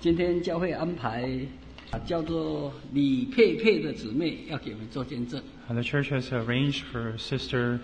今天教会安排叫做李佩佩的姊妹要给我们做见证。 The church has arranged for Sister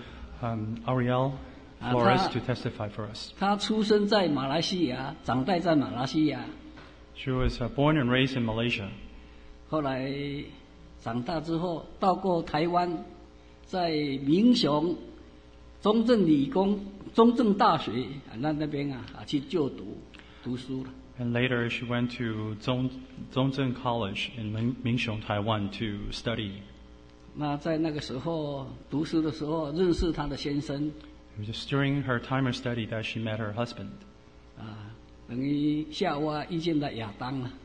Ariel Flores to testify for us. 她出生在马来西亚，长大在马来西亚。 She was born and raised in Malaysia. 后来长大之后到过台湾，在民雄中正大学那边去就读书了。 And later she went to Zhongzheng College in Minxiong, Taiwan to study. 那在那个时候读书的时候认识她的先生。 It was just during her time of study that she met her husband. 等于夏娃遇见了亚当了。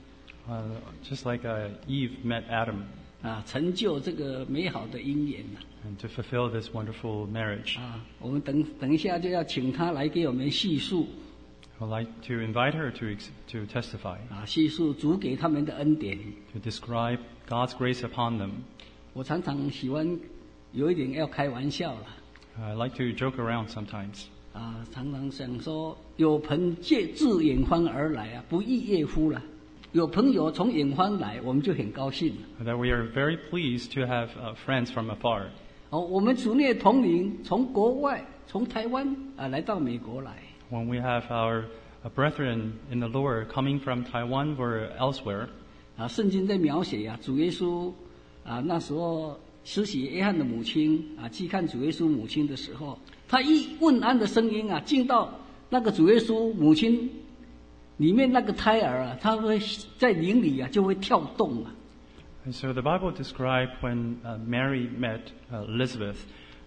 Just like Eve met Adam. 成就这个美好的姻缘。 And to fulfill this wonderful marriage. 我们等一下就要请她来给我们叙述。 I'd like to invite her to testify. 叙述主给他们的恩典。 To describe God's grace upon them. 我常常喜欢有一点要开玩笑了。 I like to joke around sometimes. 常常想说，有朋自远方而来不亦乐乎了。有朋友从远方来，我们就很高兴。 That we are very pleased to have friends from afar. 我们主内同龄从国外，从台湾来到美国来。 When we have our brethren in the Lord coming from Taiwan or elsewhere. 圣经在描写主耶稣那时候施洗约翰的母亲去看主耶稣母亲的时候，他一问安的声音进到那个主耶稣母亲里面那个胎儿他会在灵里就会跳动。 And so the Bible described when Mary met Elizabeth,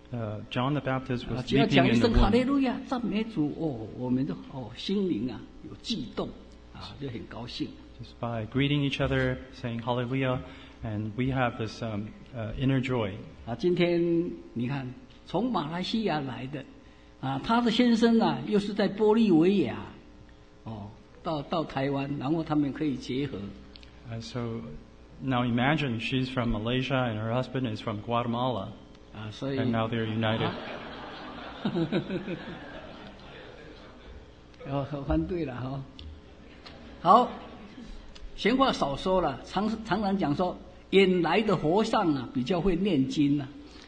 John the Baptist was leaping in the 哈利 womb. 路亚，赞美主我们的心灵有悸动就很高兴。 Just by greeting each other, saying Hallelujah, and we have this inner joy. 今天你看，从马来西亚来的他的先生又是在玻利维亚到台湾，然后他们可以结合。 So now imagine she's from Malaysia and her husband is from Guatemala. 所以 And now they're united. 翻对了哈。好，闲话少说了，常常讲说，远来的和尚比较会念经。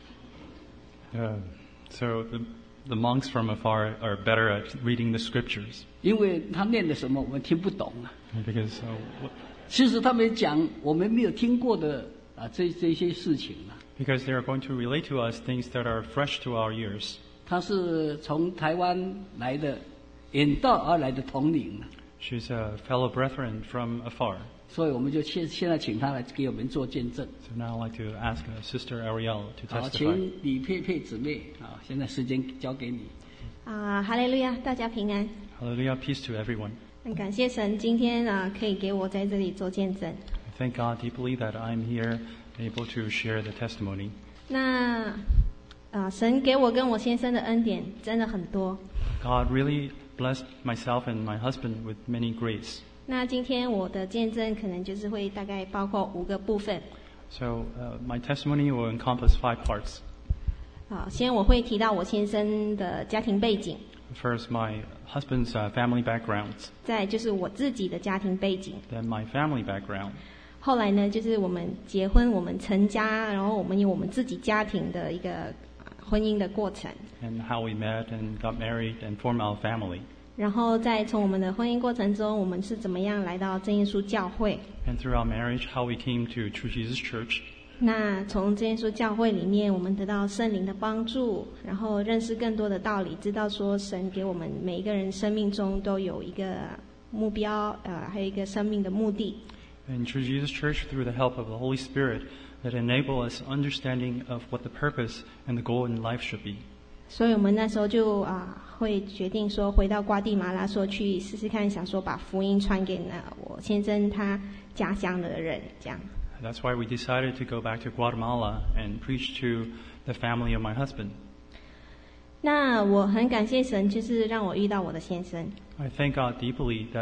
So the monks from afar are better at reading the scriptures. 因为他念的什么我们听不懂 Because 其实他们讲我们没有听过的这些事情 Because they are going to relate to us things that are fresh to our ears. 他是从台湾来的，远道而来的同龄。 She's a fellow brethren from afar. 所以我们就现在请他来给我们做见证。 So now I'd like to ask Sister Ariel to 好， testify. 请李佩佩姊妹现在时间交给你。 哈利路亚，大家平安。 Hallelujah, peace to everyone. 很感谢神，今天可以给我在这里做见证。 I thank God deeply that I'm here, able to share the testimony. 那神给我跟我先生的恩典真的很多。 God really blessed myself and my husband with many grace. 那今天我的见证可能就是会大概包括5个部分。 So my testimony will encompass 5 parts. 先我会提到我先生的家庭背景。 First, my husband's family backgrounds. 再就是我自己的家庭背景。 Then my family background. 后来呢，就是我们结婚，我们成家，然后我们有我们自己家庭的一个婚姻的过程。 And how we met and got married and formed our family. 然后再从我们的婚姻过程中，我们是怎么样来到真耶稣教会。 And through our marriage, how we came to True Jesus Church. 那从真耶稣教会里面，我们得到圣灵的帮助，然后认识更多的道理，知道说神给我们每一个人生命中都有一个目标，还有一个生命的目的。 And True Jesus Church, through the help of the Holy Spirit, that enable us understanding of what the purpose and the goal in life should be. 所以我们那时候就会决定说回到瓜地马拉，说去试试看，想说把福音传给我先生他家乡的人，这样。 That's why we decided to go back to Guatemala and preach to the family of my husband. 那我很感谢神，就是让我遇到我的先生。 I thank God deeply that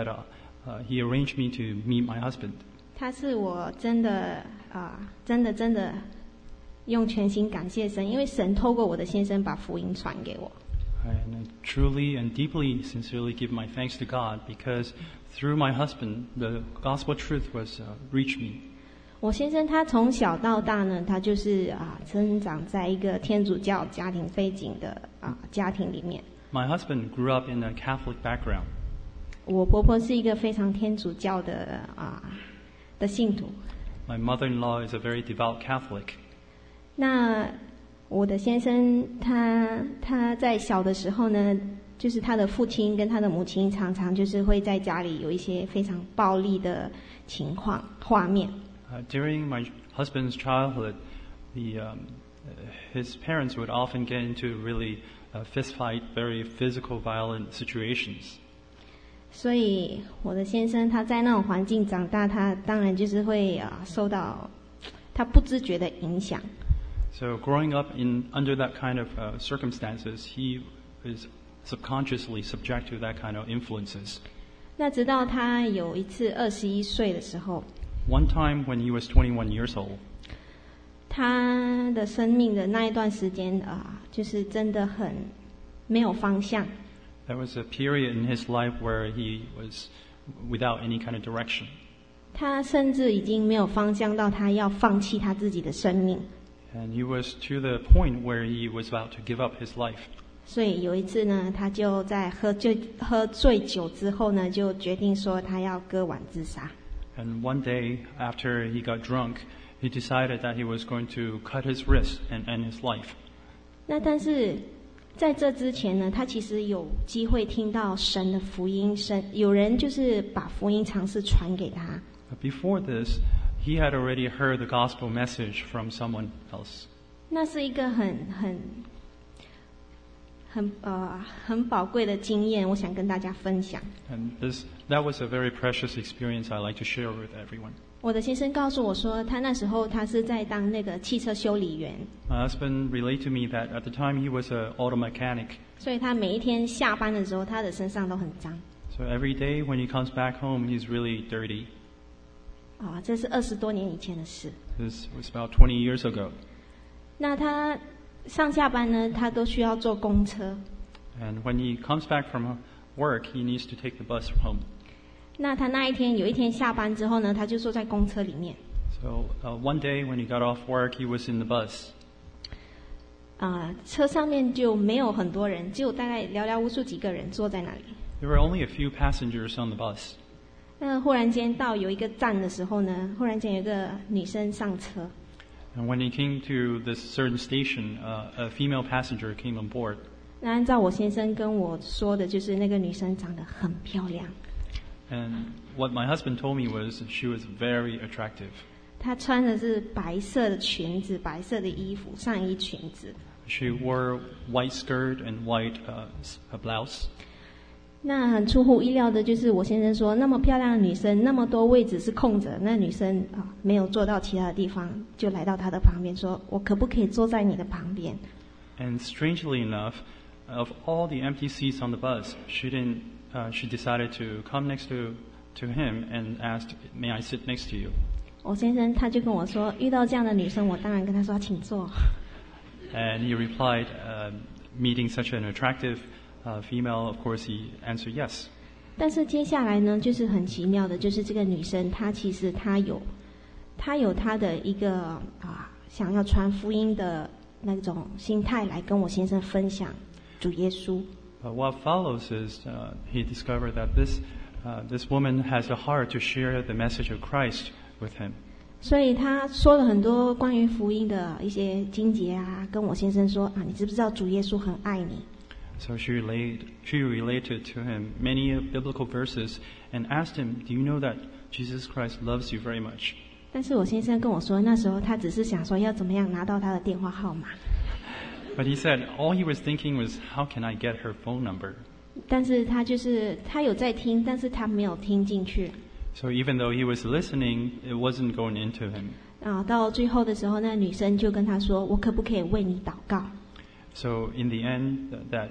He arranged me to meet my husband. 他是我真的用全心感谢神，因为神透过我的先生把福音传给我。 And I truly and deeply, sincerely give my thanks to God because through my husband, the gospel truth was reached me. 我先生他从小到大呢，他就是生长在一个天主教家庭背景的家庭里面。 My husband grew up in a Catholic background. 我婆婆是一个非常天主教的信徒。 My mother-in-law is a very devout Catholic. 那我的先生他在小的时候呢，就是他的父亲跟他的母亲常常就是会在家里有一些非常暴力的情况画面。 During my husband's childhood, his parents would often get into really fist fight, very physical, violent situations. 所以我的先生他在那种环境长大，他当然就是会受到他不自觉的影响。 So growing up under that kind of circumstances, he is subconsciously subject to that kind of influences. 那直到他有一次21岁的时候。 One time when he was 21 years old, 他的生命的那一段时间就是真的很没有方向。 There was a period in his life where he was without any kind of direction. 他甚至已经没有方向到他要放弃他自己的生命。 And he was to the point where he was about to give up his life. 所以有一次呢，他就在喝醉酒之后呢，就决定说他要割腕自杀。 And one day, after he got drunk, he decided that he was going to cut his wrist and end his life. 那但是在这之前呢，他其实有机会听到神的福音，有人就是把福音尝试传给他。 But before this, he had already heard the gospel message from someone else. 那是一个很宝贵的经验，我想跟大家分享。 And that was a very precious experience I'd like to share with everyone. 我的先生告诉我说，他那时候他是在当那个汽车修理员。 My husband relayed to me that at the time he was an auto mechanic. 所以他每一天下班的时候，他的身上都很脏。 So every day when he comes back home, he's really dirty. 这是20多年以前的事。 This was about 20 years ago. 那他上下班呢，他都需要坐公车。 And when he comes back from work, he needs to take the bus home. 那他有一天下班之后呢，他就坐在公车里面。 So one day when he got off work, he was in the bus. 车上面就没有很多人，只有大概寥寥无数几个人坐在那里。 There were only a few passengers on the bus. 那忽然间到有一个站的时候呢，忽然间有一个女生上车。 And when he came to this certain station, a female passenger came on board. 那按照我先生跟我说的，就是那个女生长得很漂亮。 And what my husband told me was she was very attractive. 她穿的是白色的裙子，白色的衣服，上衣裙子。 She wore white skirt and white blouse. 那很出乎意料的就是我先生说，那么漂亮的女生，那么多位置是空着，那女生没有坐到其他的地方，就来到他的旁边说，我可不可以坐在你的旁边？ And strangely enough, of all the empty seats on the bus, she decided to come next to him and asked, "May I sit next to you?" 我先生他就跟我说，遇到这样的女生，我当然跟他说请坐。 And he replied, meeting such an attractive female, of course he answered yes. 但是接下来呢，就是很奇妙的，就是这个女生她其实她有她的一个想要传福音的那种心态来跟我先生分享主耶稣。 What follows is he discovered that this woman has a heart to share the message of Christ with him. 所以他说了很多关于福音的一些经节跟我先生说你知不知道主耶稣很爱你？ So she related to him many biblical verses and asked him, "Do you know that Jesus Christ loves you very much?" 但是我先生跟我说，那时候他只是想说要怎么样拿到他的电话号码。 But he said all he was thinking was, how can I get her phone number? 但是他有在听，但是他没有听进去。 So even though he was listening, it wasn't going into him. 到最后的时候，那女生就跟他说：“我可不可以为你祷告？” So in the end,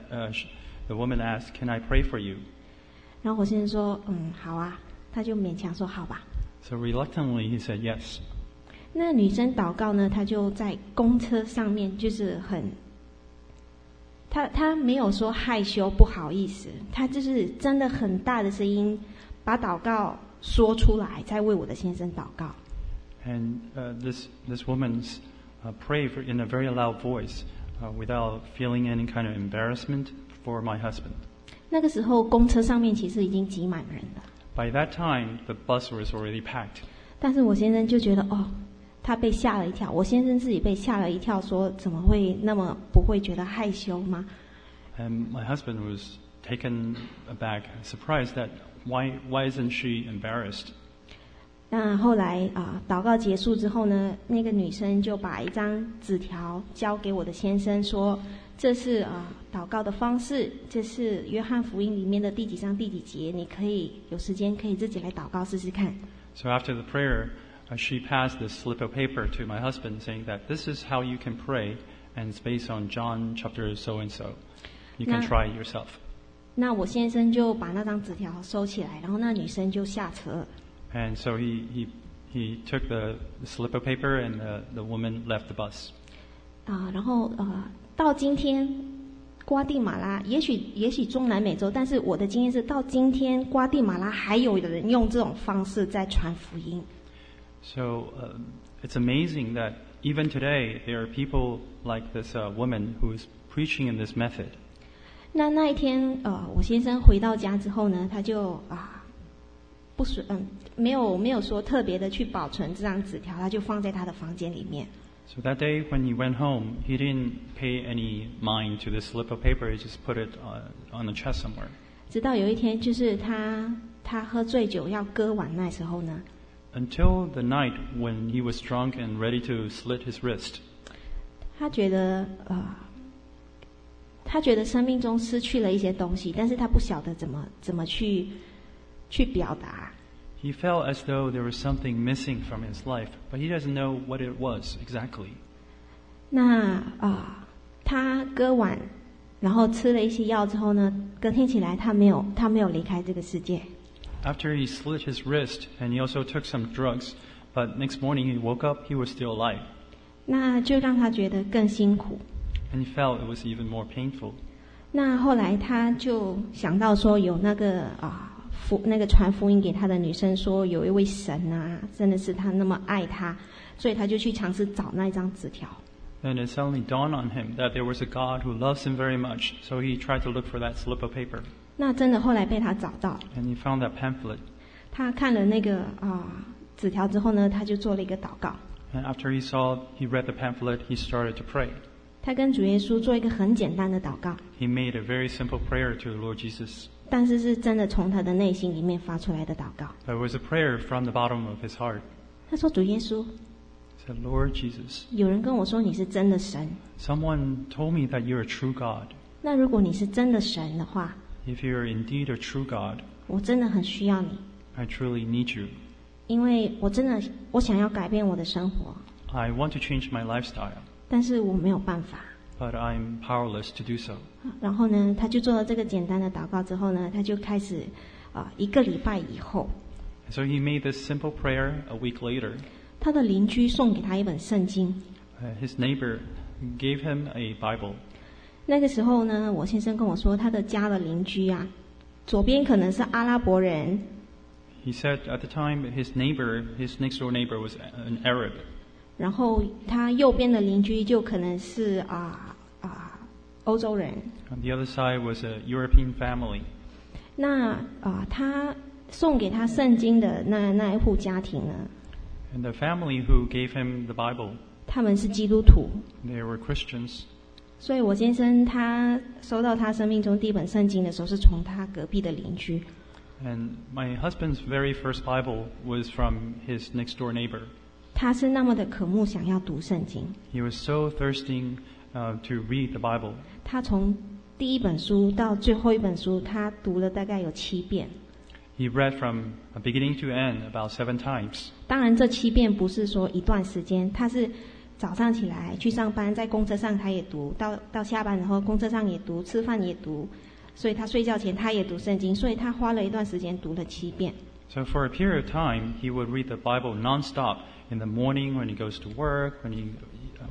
the woman asked, "Can I pray for you?" 然后我先生说：“好啊。”他就勉强说：“好吧。” So reluctantly, he said yes. 那女生祷告呢，她就在公车上面，就是很他没有说害羞不好意思，他就是真的很大的声音把祷告说出来，在为我的先生祷告。 And this woman's prayed in a very loud voice without feeling any kind of embarrassment for my husband. 那个时候公车上面其实已经挤满人了。 By that time, the bus was already packed. 但是我先生就觉得他被吓了一跳，我先生自己被吓了一跳，说怎么会那么不会觉得害羞吗？ And my husband was taken aback, surprised that why isn't she embarrassed? 那后来祷告结束之后呢，那个女生就把一张纸条交给我的先生，说这是祷告的方式，这是约翰福音里面的第几章第几节，你可以有时间可以自己来祷告试试看。 So after the prayer, she passed this slip of paper to my husband saying that this is how you can pray, and it's based on John chapter so and so. You can try it yourself. 那我先生就把那张纸条收起来，然后那女生就下车了。 And so he took the slip of paper and the woman left the bus. 然后到今天瓜地马拉，也许中南美洲，但是我的经验是到今天瓜地马拉还有人用这种方式在传福音。 So it's amazing that even today there are people like this woman who is preaching in this method. 那一天我先生回到家之后呢，他就没有说特别的去保存这张纸条，他就放在他的房间里面。 So that day when he went home, he didn't pay any mind to the slip of paper. He just put it on the chest somewhere. 直到有一天，就是他喝醉酒要割腕那时候呢。 Until the night when he was drunk and ready to slit his wrist. 他觉得生命中失去了一些东西，但是他不晓得怎么去表达。 He felt as though there was something missing from his life, but he doesn't know what it was exactly. 那他割腕，然后吃了一些药之后呢，隔天起来他没有离开这个世界。 After he slit his wrist and he also took some drugs, but next morning he woke up, he was still alive. 那就让他觉得更辛苦。 And he felt it was even more painful. 那后来他就想到说，有那个传福音给他的女生说，有一位神啊，真的是他那么爱他，所以他就去尝试找那一张纸条。 Then it suddenly dawned on him that there was a God who loves him very much, so he tried to look for that slip of paper. 那真的后来被他找到。 And he found that pamphlet. 他看了那个纸条之后呢，他就做了一个祷告。 And after he read the pamphlet, he started to pray. 他跟主耶稣做一个很简单的祷告。 He made a very simple prayer to the Lord Jesus. 但是是真的从他的内心里面发出来的祷告。 It was a prayer from the bottom of his heart. 他说：“主耶稣， He said, Lord Jesus, 有人跟我说你是真的神。 someone told me that you're a true God. 那如果你是真的神的话， If you're indeed a true God, 我真的很需要你， I truly need you. 因为我想要改变我的生活， I want to change my lifestyle, 但是我没有办法。” but I'm powerless to do so. 然后呢，他就做了这个简单的祷告之后呢，他就开始1个礼拜以后， So he made this simple prayer a week later. 他的邻居送给他一本圣经。 His neighbor gave him a Bible. 那个时候呢，我先生跟我说，他的家的邻居啊，左边可能是阿拉伯人。 He said at the time his next door neighbor was an Arab. 然后他右边的邻居就可能是欧洲人。 On the other side was a European family. 那他送给他圣经的那一户家庭呢， And the family who gave him the Bible, 他们是基督徒。 they were Christians. 所以我先生他收到他生命中第一本圣经的时候，是从他隔壁的邻居。 And my husband's very first Bible was from his next door neighbor. 他是那么的渴慕想要读圣经， He was so thirsting to read the Bible. 他从第一本书到最后一本书，他读了大概有7遍。 He read from beginning to end about 7 times. 当然，这7遍不是说一段时间，他是早上起来去上班，在公车上他也读，到下班然后公车上也读，吃饭也读，所以他睡觉前他也读圣经，所以他花了一段时间读了7遍。 So for a period of time, he would read the Bible nonstop in the morning when he goes to work, when he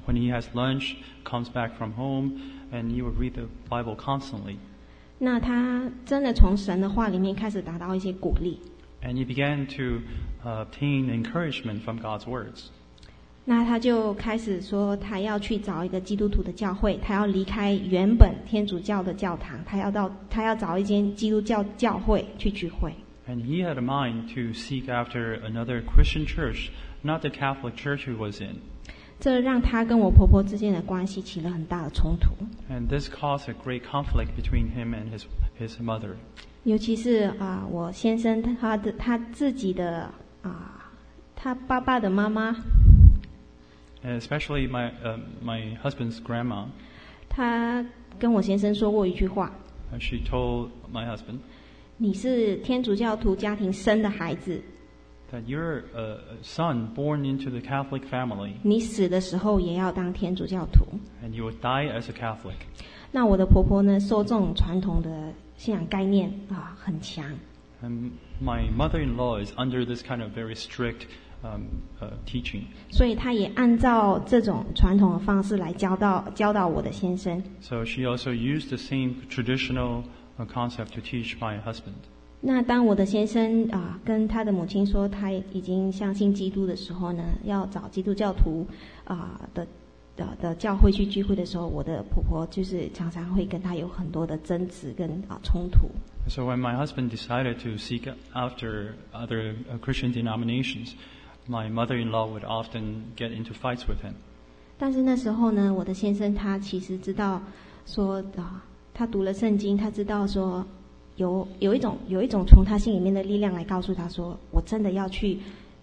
when he has lunch, comes back from home, and he would read the Bible constantly. 那他真的从神的话里面开始达到一些鼓励。 And he began to obtain encouragement from God's words. 那他就开始说，他要去找一个基督徒的教会，他要离开原本天主教的教堂，他要找一间基督教教会去聚会。 And he had a mind to seek after another Christian church, not the Catholic church he was in. 这让他跟我婆婆之间的关系起了很大的冲突。 And this caused a great conflict between him and his mother. 尤其是我先生他自己的他爸爸的妈妈。 And especially my husband's grandma. 她跟我先生说过一句话。 She told my husband. 你是天主教徒家庭生的孩子。 That you're a son born into the Catholic family. 你死的时候也要当天主教徒。 And you will die as a Catholic. 那我的婆婆呢，受这种传统的信仰概念很强。 And my mother-in-law is under this kind of very strict teaching. 所以她也按照这种传统的方式来教导我的先生。 So she also used the same traditional concept to teach my husband. 那当我的先生跟他的母亲说他已经相信基督的时候呢，要找基督教徒的教会去聚会的时候，我的婆婆就是常常会跟他有很多的争执跟冲突。 So when my husband decided to seek after other Christian denominations, my mother-in-law would often get into fights with him. 但是那时候呢，我的先生他其实知道说他读了圣经，他知道说有一种从他心里面的力量来告诉他说，我真的要去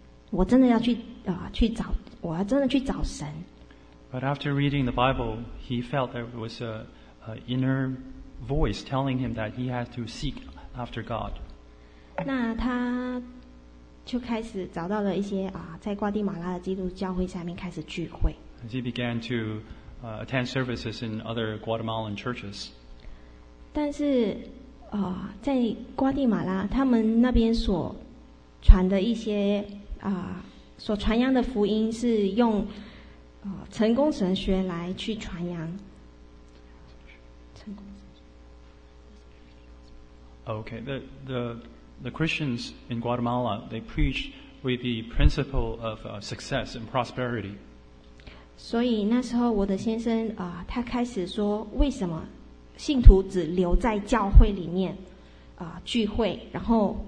找神。 But after reading the Bible, he felt there was a inner voice telling him that he had to seek after God. 那他就开始找到了一些在瓜地马拉的基督教会下面开始聚会。 As he began to attend services in other Guatemalan churches. 但是在瓜地马拉，他们那边所传的一些所传扬的福音是用成功神学来去传扬。 Okay, the Christians in Guatemala, they preach with the principle of success and prosperity. 所以那时候我的先生他开始说，为什么信徒只留在教会里面聚会，然后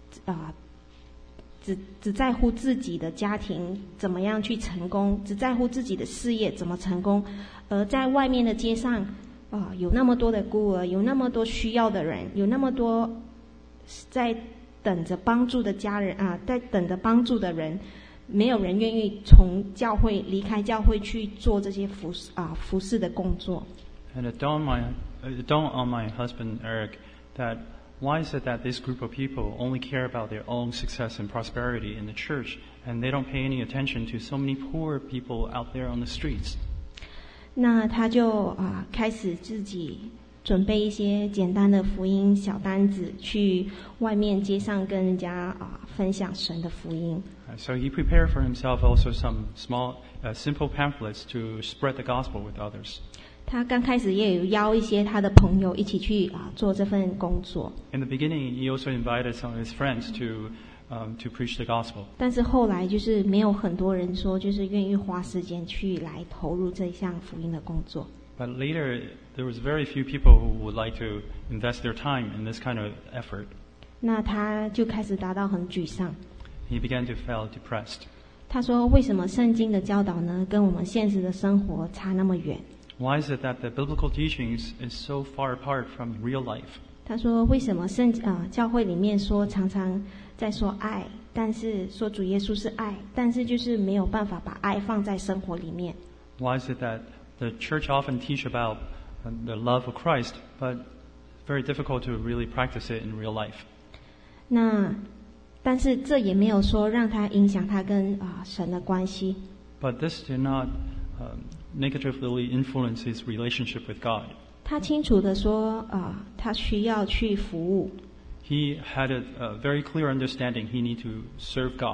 只在乎自己的家庭怎么样去成功，只在乎自己的事业怎么成功，而在外面的街上有那么多的孤儿，有那么多需要的人，有那么多在等着帮助的家人在等着帮助的人，没有人愿意从教会离开教会去做这些服侍的工作。 And it dawned on my husband Eric that why is it that this group of people only care about their own success and prosperity in the church, and they don't pay any attention to so many poor people out there on the streets? 那他就开始自己准备一些简单的福音小单子，去外面街上跟人家分享神的福音。 So he prepared for himself also some small, simple pamphlets to spread the gospel with others. 他刚开始也有邀一些他的朋友一起去做这份工作。 In the beginning, he also invited some of his friends to preach the gospel. 但是后来就是没有很多人说就是愿意花时间去来投入这项福音的工作。 But later, there was very few people who would like to invest their time in this kind of effort. 那他就开始达到很沮丧。 He began to feel depressed. 他说：“为什么圣经的教导呢，跟我们现实的生活差那么远？” Why is it that the biblical teachings is so far apart from real life? 他说：“为什么教会里面常常在说爱，但是说主耶稣是爱，但是就是没有办法把爱放在生活里面。” Why is it that the church often teach about the love of Christ, but very difficult to really practice it in real life? 但是这也没有说让他影响他跟神的关系。 But this did not negatively influence his relationship with God. 他清楚地说他需要去服务。 He had a very clear understanding he need to serve God.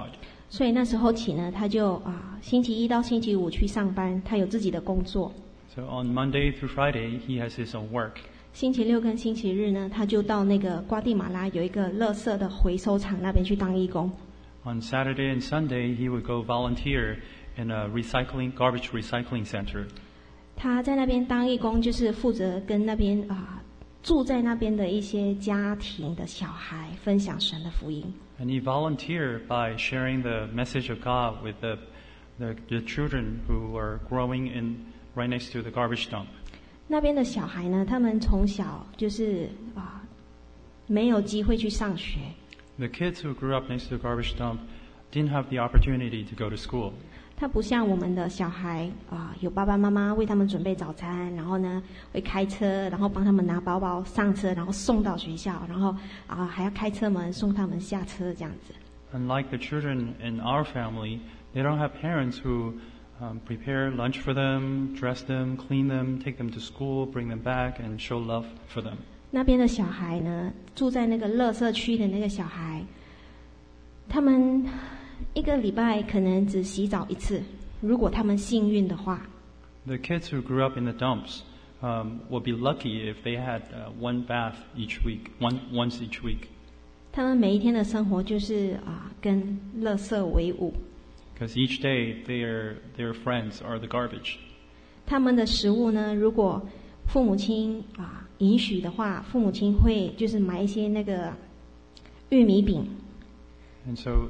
所以那时候起呢，他就星期一到星期五去上班，他有自己的工作。 So on Monday through Friday, he has his own work. 星期六跟星期日呢，他就到那个瓜地马拉有一个垃圾的回收厂那边去当义工。 On Saturday and Sunday, he would go volunteer in a garbage recycling center. 他在那边当义工，就是负责跟那边住在那边的一些家庭的小孩分享神的福音。 And he volunteered by sharing the message of God with the children who were growing right next to the garbage dump. 那边的小孩呢，他们从小就是没有机会去上学。 The kids who grew up next to the garbage dump didn't have the opportunity to go to school. 他不像我们的小孩有爸爸妈妈为他们准备早餐，然后呢会开车，然后帮他们拿包包上车，然后送到学校，然后还要开车门送他们下车这样子。 Unlike the children in our family, they don't have parents who prepare lunch for them, dress them, clean them, take them to school, bring them back, and show love for them. 那边的小孩呢，住在那个垃圾区的那个小孩，他们一个礼拜可能只洗澡一次，如果他们幸运的话。 The kids who grew up in the dumps would be lucky if they had one bath each week, once each week. 他们每一天的生活就是跟垃圾为伍。 Because each day their friends are the garbage. 他们的食物呢，如果父母亲允许的话，父母亲会就是买一些那个玉米饼。 And so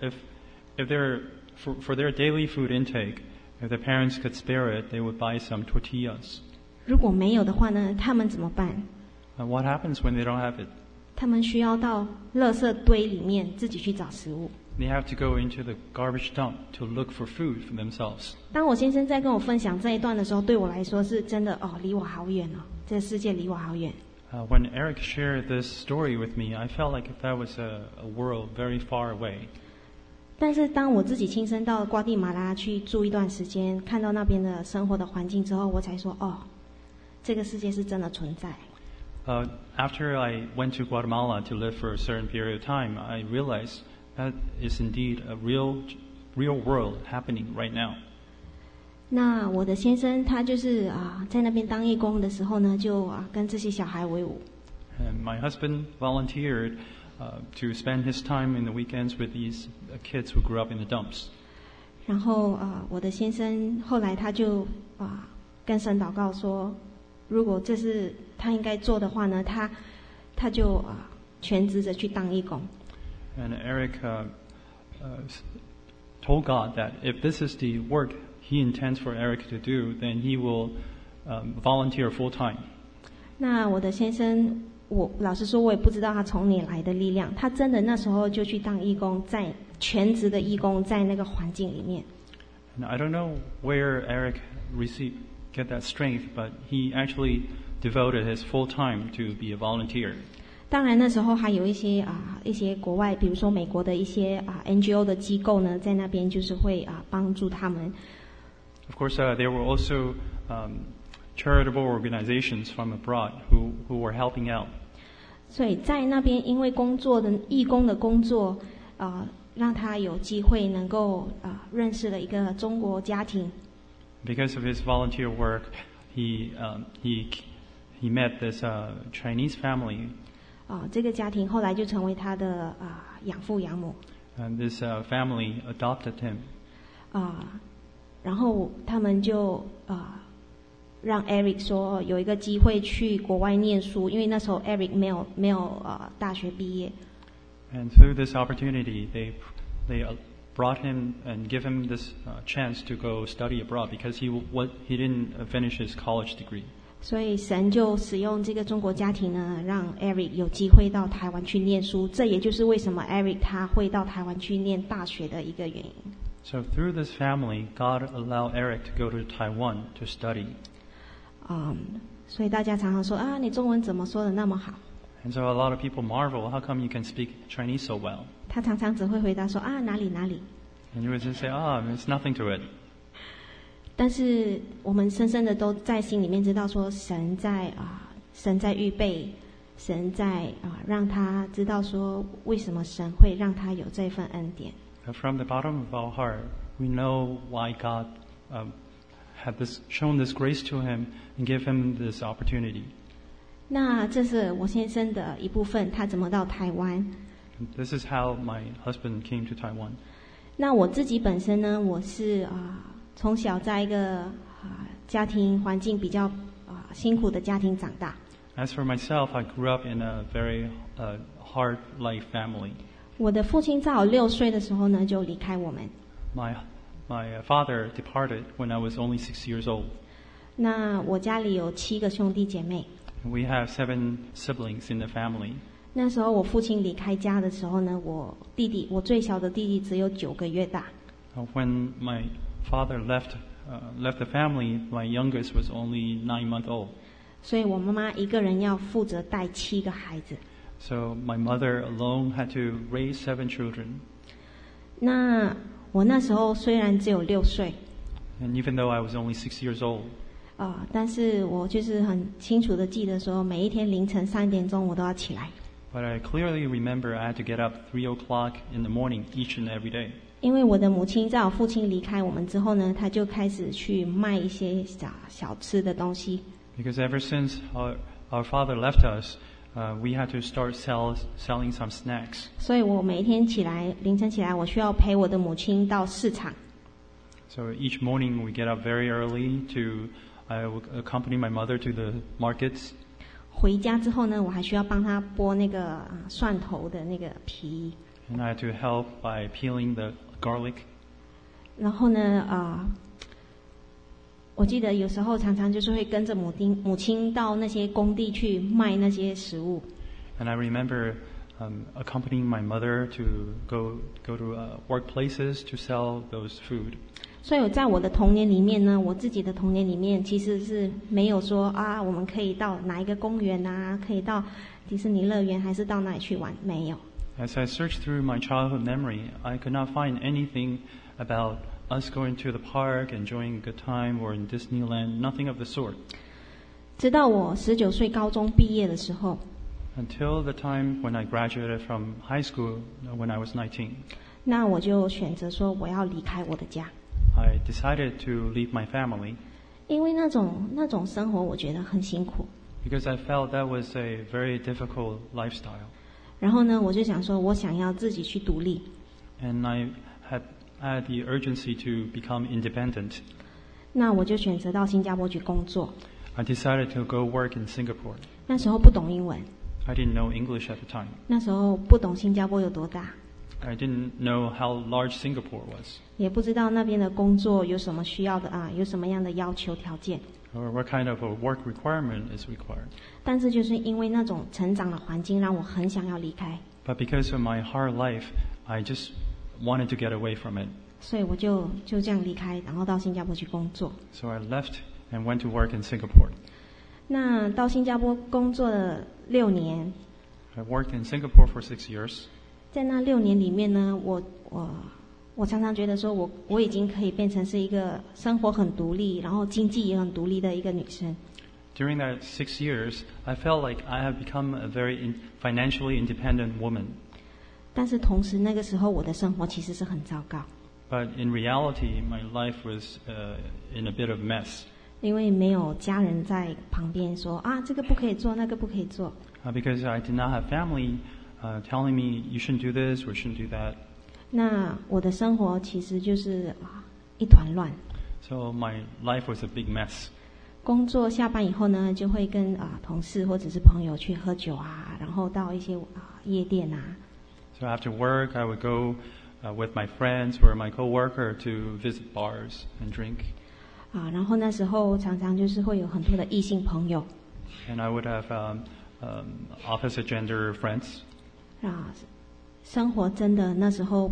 if they're for their daily food intake, if the parents could spare it, they would buy some tortillas. 如果没有的话呢，他们怎么办？ What happens when they don't have it? 他们需要到垃圾堆里面自己去找食物。 They have to go into the garbage dump to look for food for themselves. 当我先生在跟我分享这一段的时候，对我来说是真的离我好远哦，这个世界离我好远。 When Eric shared this story with me, I felt like that was a world very far away. 但是当我自己亲身到瓜地马拉去住一段时间，看到那边的生活的环境之后，我才说这个世界是真的存在。 After I went to Guatemala to live for a certain period of time, I realized that is indeed a real world happening right now. 那我的先生他就是在那边当义工的时候呢，就跟这些小孩为伍。 And my husband volunteered to spend his time in the weekends with these kids who grew up in the dumps. 然后我的先生后来他就跟神祷告说，如果这是他应该做的话呢，他就全职的去当义工。 And Eric told God that if this is the work he intends for Eric to do, then he will volunteer full time. 那我的先生，我老实说，我也不知道他从哪来的力量，他真的那时候就去当义工，在全职的义工，在那个环境里面。 And I don't know where Eric get that strength, but he actually devoted his full time to be a volunteer. 当然那时候还有一些国外，比如说美国的一些NGO 的机构呢，在那边就是会帮助他们。 Of course, there were also charitable organizations from abroad who were helping out. 所以在那边，因为义工的工作，让他有机会能够认识了一个中国家庭。 Because of his volunteer work, he met this Chinese family. 这个家庭后来就成为他的养父养母。 And this family adopted him. 然后他们就让 Eric 说有一个机会去国外念书，因为那时候 Eric 没有大学毕业。 And through this opportunity, they brought him and give him this chance to go study abroad because he didn't finish his college degree. 所以神就使用这个中国家庭呢，让 Eric 有机会到台湾去念书，这也就是为什么 Eric 他会到台湾去念大学的一个原因。 So through this family, God allowed Eric to go to Taiwan to study. 所以大家常常说你中文怎么说的那么好？ And so a lot of people marvel, how come you can speak Chinese so well? 他常常只会回答说哪里哪里。 And you would just say, there's nothing to it. 但是我们深深的都在心里面知道说，神在预备，神在让他知道说，为什么神会让他有这份恩典。 from the bottom of our heart, we know why God had shown this grace to him and gave him this opportunity. 那这是我先生的一部分，他怎么到台湾？ This is how my husband came to Taiwan. 那我自己本身呢，我是从小在一个家庭环境比较辛苦的家庭长大。 As for myself, I grew up in a very hard life family. 我的父亲在我6岁的时候呢，就离开我们。 My father departed when I was only 6 years old. 那我家里有7个兄弟姐妹。 We have 7 siblings in the family. 那时候我父亲离开家的时候呢，我最小的弟弟只有9个月大。 When my father left the family, my youngest was only 9 months old. 所以我妈妈一个人要负责带7个孩子。 So my mother alone had to raise 7 children. 那我那时候虽然只有6岁。 And even though I was only 6 years old. 但是我就是很清楚的记得说，每一天凌晨3点钟我都要起来。 But I clearly remember I had to get up 3 o'clock in the morning each and every day. 因为我的母亲在我父亲离开我们之后呢，她就开始去卖一些小吃的东西。 Because ever since our father left us, we had to start selling some snacks. 所以我每一天凌晨起来，我需要陪我的母亲到市场。 So each morning we get up very early I would accompany my mother to the markets. 回家之后呢，我还需要帮她剥那个蒜头的那个皮。 And I had to help by peeling the garlic. 然后呢，我记得有时候常常就是会跟着母亲到那些工地去卖那些食物。 And I remember accompanying my mother to go to workplaces to sell those food. 所以在我的童年里面呢，我自己的童年里面其实是没有说我们可以到哪一个公园啊，可以到迪士尼乐园，还是到哪里去玩，没有。 As I searched through my childhood memory, I could not find anything about us going to the park, enjoying a good time, or in Disneyland, nothing of the sort. 直到我19岁高中毕业的时候。 Until the time when I graduated from high school, when I was 19. 那我就选择说我要离开我的家。 I decided to leave my family. 因为那种生活我觉得很辛苦。 Because I felt that was a very difficult lifestyle. 然后呢，我就想说我想要自己去独立。 And I had the urgency to become independent. 那我就选择到新加坡去工作。 I decided to go work in Singapore. 那时候不懂英文。 I didn't know English at the time. 那时候不懂新加坡有多大。 I didn't know how large Singapore was. 也不知道那边的工作有什么需要的有什么样的要求条件。 Or what kind of a work requirement is required. 但是就是因为那种成长的环境，让我很想要离开。 But because of my hard life, I just wanted to get away from it. 所以我就这样离开，然后到新加坡去工作。 So I left and went to work in Singapore. 那到新加坡工作了6年。 I worked in Singapore for 6 years. 在那6年里面呢，我常常觉得说我已经可以变成是一个生活很独立，然后经济也很独立的一个女生。 During that 6 years, I felt like I have become a very financially independent woman. 但是同时那个时候我的生活其实是很糟糕。 But in reality, my life was in a bit of mess. 因为没有家人在旁边说这个不可以做，那个不可以做。 Because I did not have family telling me you shouldn't do this or shouldn't do that. 那我的生活其实就是一团乱。 So my life was a big mess. 工作下班以后呢，就会跟同事或者是朋友去喝酒然后到一些夜店 So after work, I would go with my friends or my coworker to visit bars and drink. 然后那时候常常就是会有很多的异性朋友。 And I would have opposite gender friends. 生活真的那时候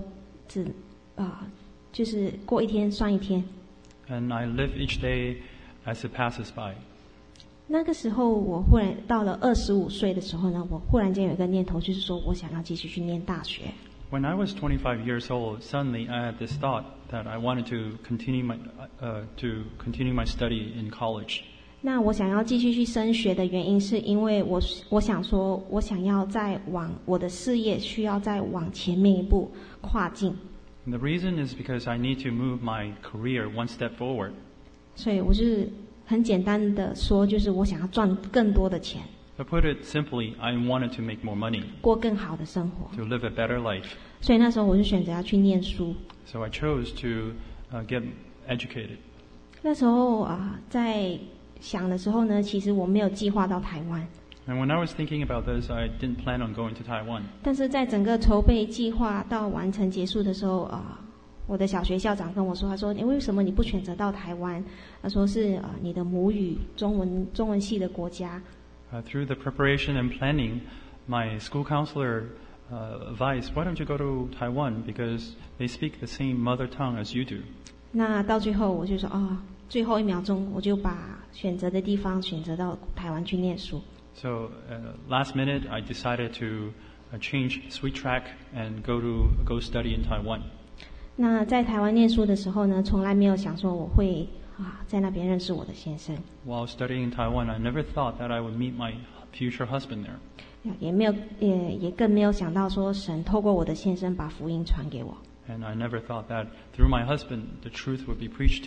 就是过一天算一天。 And I live each day as it passes by. 那个时候我忽然到了25岁的时候呢，我忽然间有一个念头，就是说我想要继续去念大学。 When I was 25 years old, suddenly I had this thought that I wanted to continue my study in college. 那我想要继续去升学的原因，是因为我想说，我想要再往我的事业需要再往前面一步跨进。 And the reason is because I need to move my career one step forward. 所以我是很简单的说，就是我想要赚更多的钱， To put it simply, I wanted to make more money, 过更好的生活。 to live a better life. 所以那时候我就选择要去念书。 So I chose to get educated. 那时候在想的时候呢，其实我没有计划到台湾， And when I was thinking about this, I didn't plan on going to Taiwan. 但是在整个筹备计划到完成结束的时候我的小学校长跟我说，他说你为什么你不选择到台湾？他说是你的母语中文系的国家。 Through the preparation and planning, my school counselor advised, why don't you go to Taiwan because they speak the same mother tongue as you do. 那到最后我就说最后1秒钟我就把选择的地方选择到台湾去念书。 So last minute, I decided to change Sweet Track and go study in Taiwan. 那在台湾念书的时候呢，从来没有想说我会在那边认识我的先生， While studying in Taiwan, I never thought that I would meet my future husband there. 也更没有想到说神透过我的先生把福音传给我。 And I never thought that through my husband, the truth would be preached to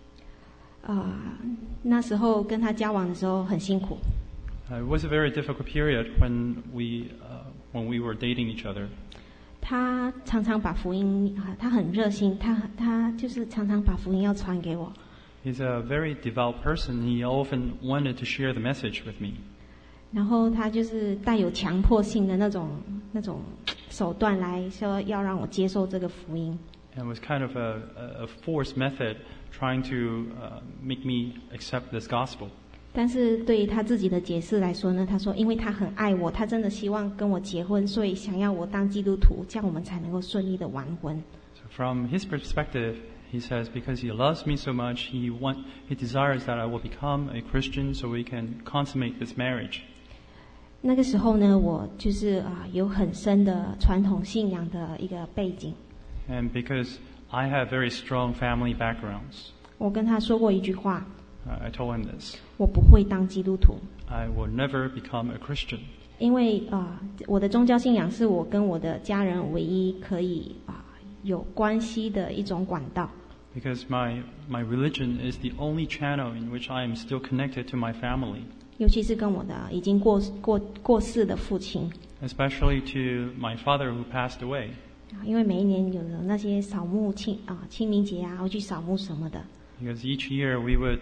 me. 那时候跟他交往的时候很辛苦， It was a very difficult period when we were dating each other. 他常常把福音他很热心，他就是常常把福音要传给我。 He's a very devout person. He often wanted to share the message with me. 然后他就是带有强迫性的那种手段来说要让我接受这个福音。 And it was kind of a forced method trying to make me accept this gospel. 但是对于他自己的解释来说呢，他说因为他很爱我，他真的希望跟我结婚，所以想要我当基督徒，这样我们才能够顺利的完婚。 So from his perspective, he says, because he loves me so much, he desires that I will become a Christian so we can consummate this marriage. 那个时候呢，我就是有很深的传统信仰的一个背景。 And because I have very strong family backgrounds, 我跟他说过一句话， I told him this. 我不会当基督徒， I will never become a Christian. 因为我的宗教信仰是我跟我的家人唯一可以有关系的一种管道。 Because my religion is the only channel in which I am still connected to my family, 尤其是跟我的已经过世的父亲， especially to my father who passed away. 因为每一年有的那些扫墓清明节会去扫墓什么的。 Because each year we would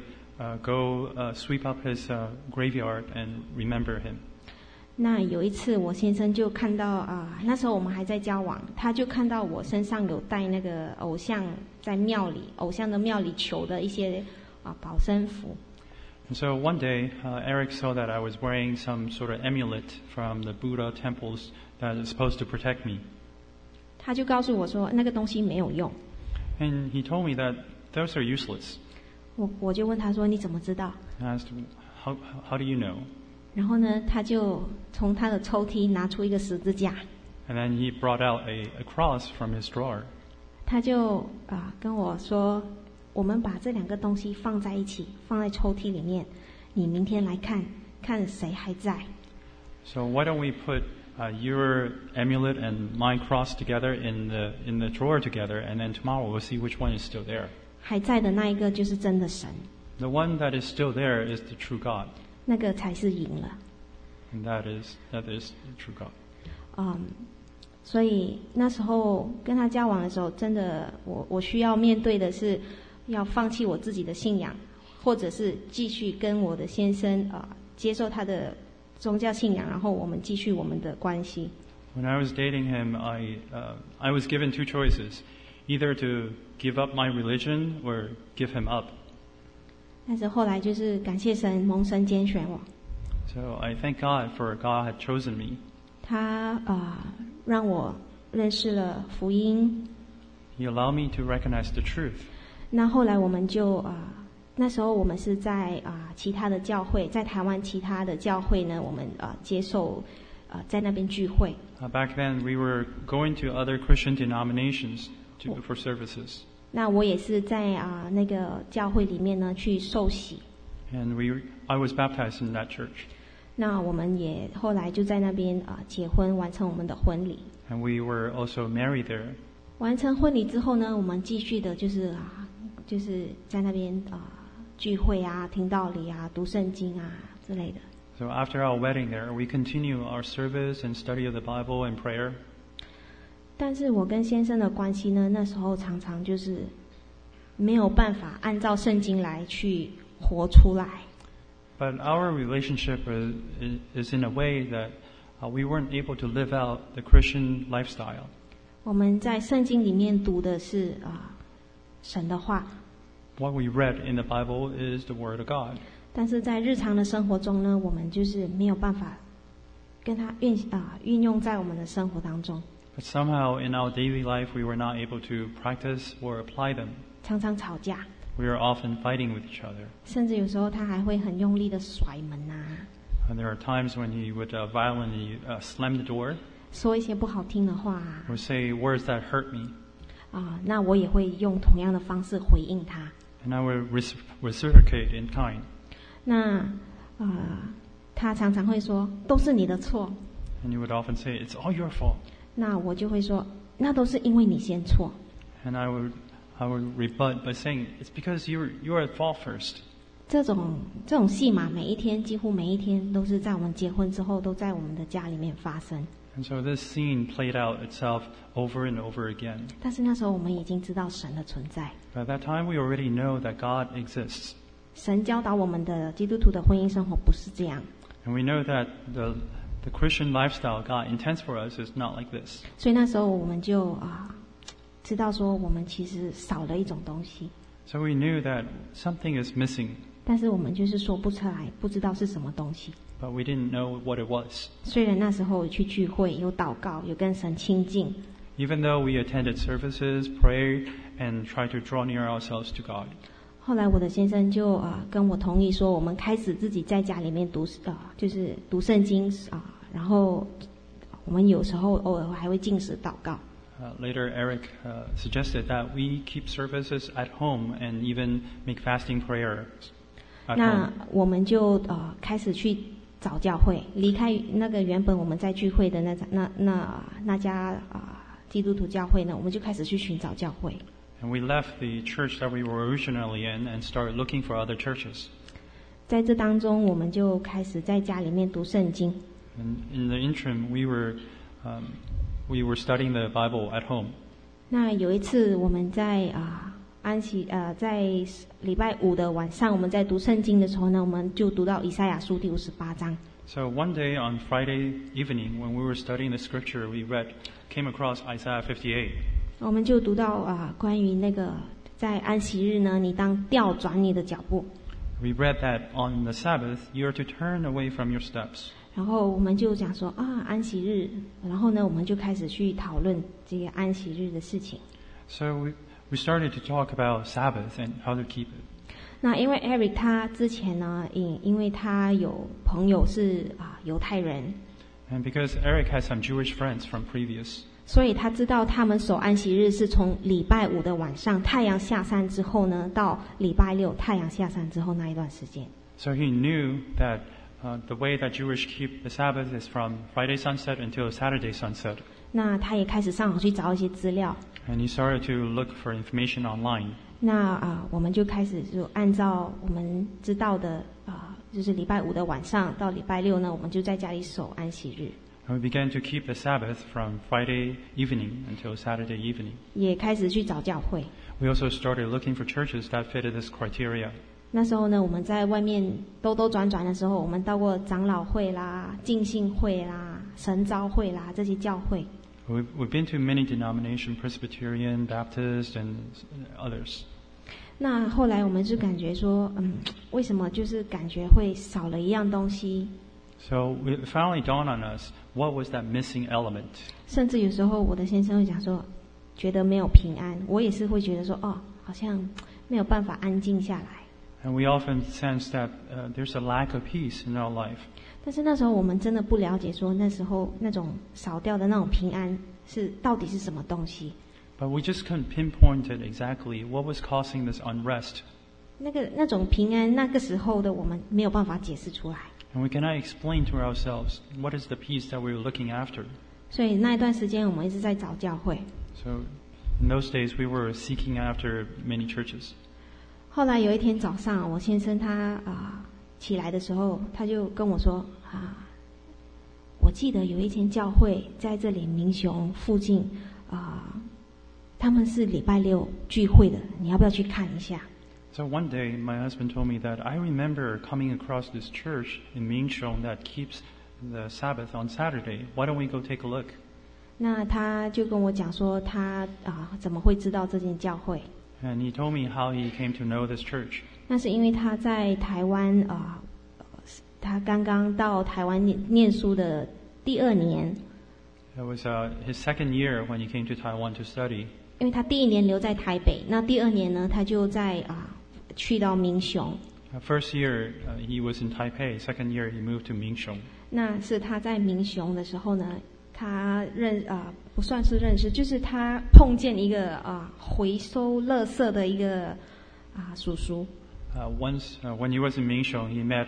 go sweep up his graveyard and remember him. 那有一次我先生就看到那时候我们还在交往，他就看到我身上有带那个偶像的庙里求的一些保身符。 And so one day, Eric saw that I was wearing some sort of amulet from the Buddha temples that is supposed to protect me. 他就告诉我说那个东西没有用。 And he told me that those are useless. 我就问他说你怎么知道？ I asked, how do you know? 然后呢，他就从他的抽屉拿出一个十字架， And then he brought out a cross from his drawer. 他就跟我说，我们把这两个东西放在一起，放在抽屉里面，你明天来看看谁还在。 So why don't we put your amulet and my cross together in the drawer together, and then tomorrow we'll see which one is still there. 还在的那一个就是真的神， The one that is still there is the true God, 那个才是赢了。 and that is the true God. 所以那时候跟他交往的时候，真的我需要面对的是要放弃我自己的信仰，或者是继续跟我的先生接受他的宗教信仰，然后我们继续我们的关系。 When I was dating him, I was given two choices, either to give up my religion or give him up. 但是后来就是感谢神，蒙神拣选我， So I thank God for God had chosen me. 他让我认识了福音。 He allowed me to recognize the truth. 那后来我们就那时候我们是在其他的教会，在台湾其他的教会呢，我们接受在那边聚会。 Back then, we were going to other Christian denominations for services. 那我也是在那个教会里面呢去受洗。 And I was baptized in that church. 那我们也后来就在那边结婚，完成我们的婚礼。 And we were also married there. 完成婚礼之后呢，我们继续的就是在那边聚会啊、听道理啊、读圣经啊之类的。 So after our wedding there, we continue our service and study of the Bible and prayer. 但是我跟先生的关系呢，那时候常常就是没有办法按照圣经来去活出来。 But our relationship is in a way that we weren't able to live out the Christian lifestyle. 我们在圣经里面读的是神的话。 What we read in the Bible is the Word of God. 但是在日常的生活中呢，我们就是没有办法跟它运用在我们的生活当中。 But somehow in our daily life we were not able to practice or apply them. 常常吵架。 We were often fighting with each other. 甚至有时候他还会很用力的甩门啊。 And there are times when he would violently slam the door. 说一些不好听的话啊。 Or say words that hurt me. 那我也会用同样的方式回应他。 And I would reciprocate in kind. 那他常常会说都是你的错。 And you would often say it's all your fault. 那我就会说那都是因为你先错。 And I would rebut by saying it's because you're at fault first. 这种戏码几乎每一天都是在我们结婚之后都在我们的家里面发生。 And so this scene played out itself over and over again. 但是那时候我们已经知道神的存在。 By that time we already know that God exists. 神教导我们的基督徒的婚姻生活不是这样。 And we know that the Christian lifestyle God intends for us is not like this. 所以那时候我们就知道说我们其实少了一种东西。 So we knew that something is missing. 但是我们就是说不出来，不知道是什么东西。 But we didn't know what it was. 虽然那时候去聚会，有祷告，有跟神亲近。 Even though we attended services, prayed, and tried to draw near ourselves to God. 后来我的先生就跟我同意说，我们开始自己在家里面就是读圣经然后我们有时候偶尔还会禁食祷告。 Later, Eric suggested that we keep services at home and even make fasting prayers at home. 那我们就开始去找教会，离开那个原本我们在聚会的那家基督徒教会呢，我们就开始去寻找教会。 And we left the church that we were originally in and started looking for other churches. 在这当中，我们就开始在家里面读圣经。 And in the interim, we were studying the Bible at home. 那有一次，我们在在礼拜五的晚上，我们在读圣经的时候呢，我们就读到以赛亚书第58章。 So one day on Friday evening, when we were studying the scripture, came across Isaiah 58. 我们就读到关于那个在安息日呢，你当调转你的脚步。 We read that on the Sabbath, you are to turn away from your steps. 然后我们就讲说安息日，然后呢，我们就开始去讨论这个安息日的事情。 So we started to talk about Sabbath and how to keep it. 那因为 Eric 他之前呢，因为他有朋友是犹太人。 And because Eric has some Jewish friends from previous. 所以他知道他们守安息日是从礼拜五的晚上太阳下山之后呢，到礼拜六太阳下山之后那一段时间。 So he knew that the way that Jewish keep the Sabbath is from Friday sunset until Saturday sunset. 那他也开始上网去找一些资料。 And he started to look for information online. 那我们就开始就按照我们知道的就是礼拜五的晚上到礼拜六呢，我们就在家里守安息日。 And we began to keep the Sabbath from Friday evening until Saturday evening. 也开始去找教会。 We also started looking for churches that fitted this criteria. 那时候呢，我们在外面兜兜转转的时候，我们到过长老会啦、浸信会啦、神召会啦这些教会。 We've been to many denominations, Presbyterian, Baptist, and others. 那后来我们就感觉说，为什么就是感觉会少了一样东西？ So it finally dawned on us, what was that missing element? 甚至有时候我的先生会讲说，觉得没有平安，我也是会觉得说，好像没有办法安静下来。 And we often sense that there's a lack of peace in our life. 但是那时候我们真的不了解说，那时候那种少掉的那种平安到底是什么东西。 But we just couldn't pinpoint it exactly what was causing this unrest. 那种平安，那个时候的我们没有办法解释出来。 And we cannot explain to ourselves what is the peace that we were looking after. 所以那一段时间我们一直在找教会。 So In those days, we were seeking after many churches. 后来有一天早上，我先生他起来的时候，他就跟我说我记得有一间教会在这里民雄附近他们是礼拜六聚会的，你要不要去看一下？ So one day, my husband told me that I remember coming across this church in Mingshong that keeps the Sabbath on Saturday. Why don't we go take a look? 那他就跟我讲说他怎么会知道这间教会？ And he told me how he came to know this church. 那是因为他在台湾他刚刚到台湾念书的第2年。 It was his second year when he came to Taiwan to study. 因为他第1年留在台北，那第2年呢，他就在去到民雄。 First year he was in Taipei. Second year he moved to Mingshong. 那是他在民雄的时候呢，他不算是认识，就是他碰见一个回收垃圾的一个叔叔。 Once when he was in Mingshong, he met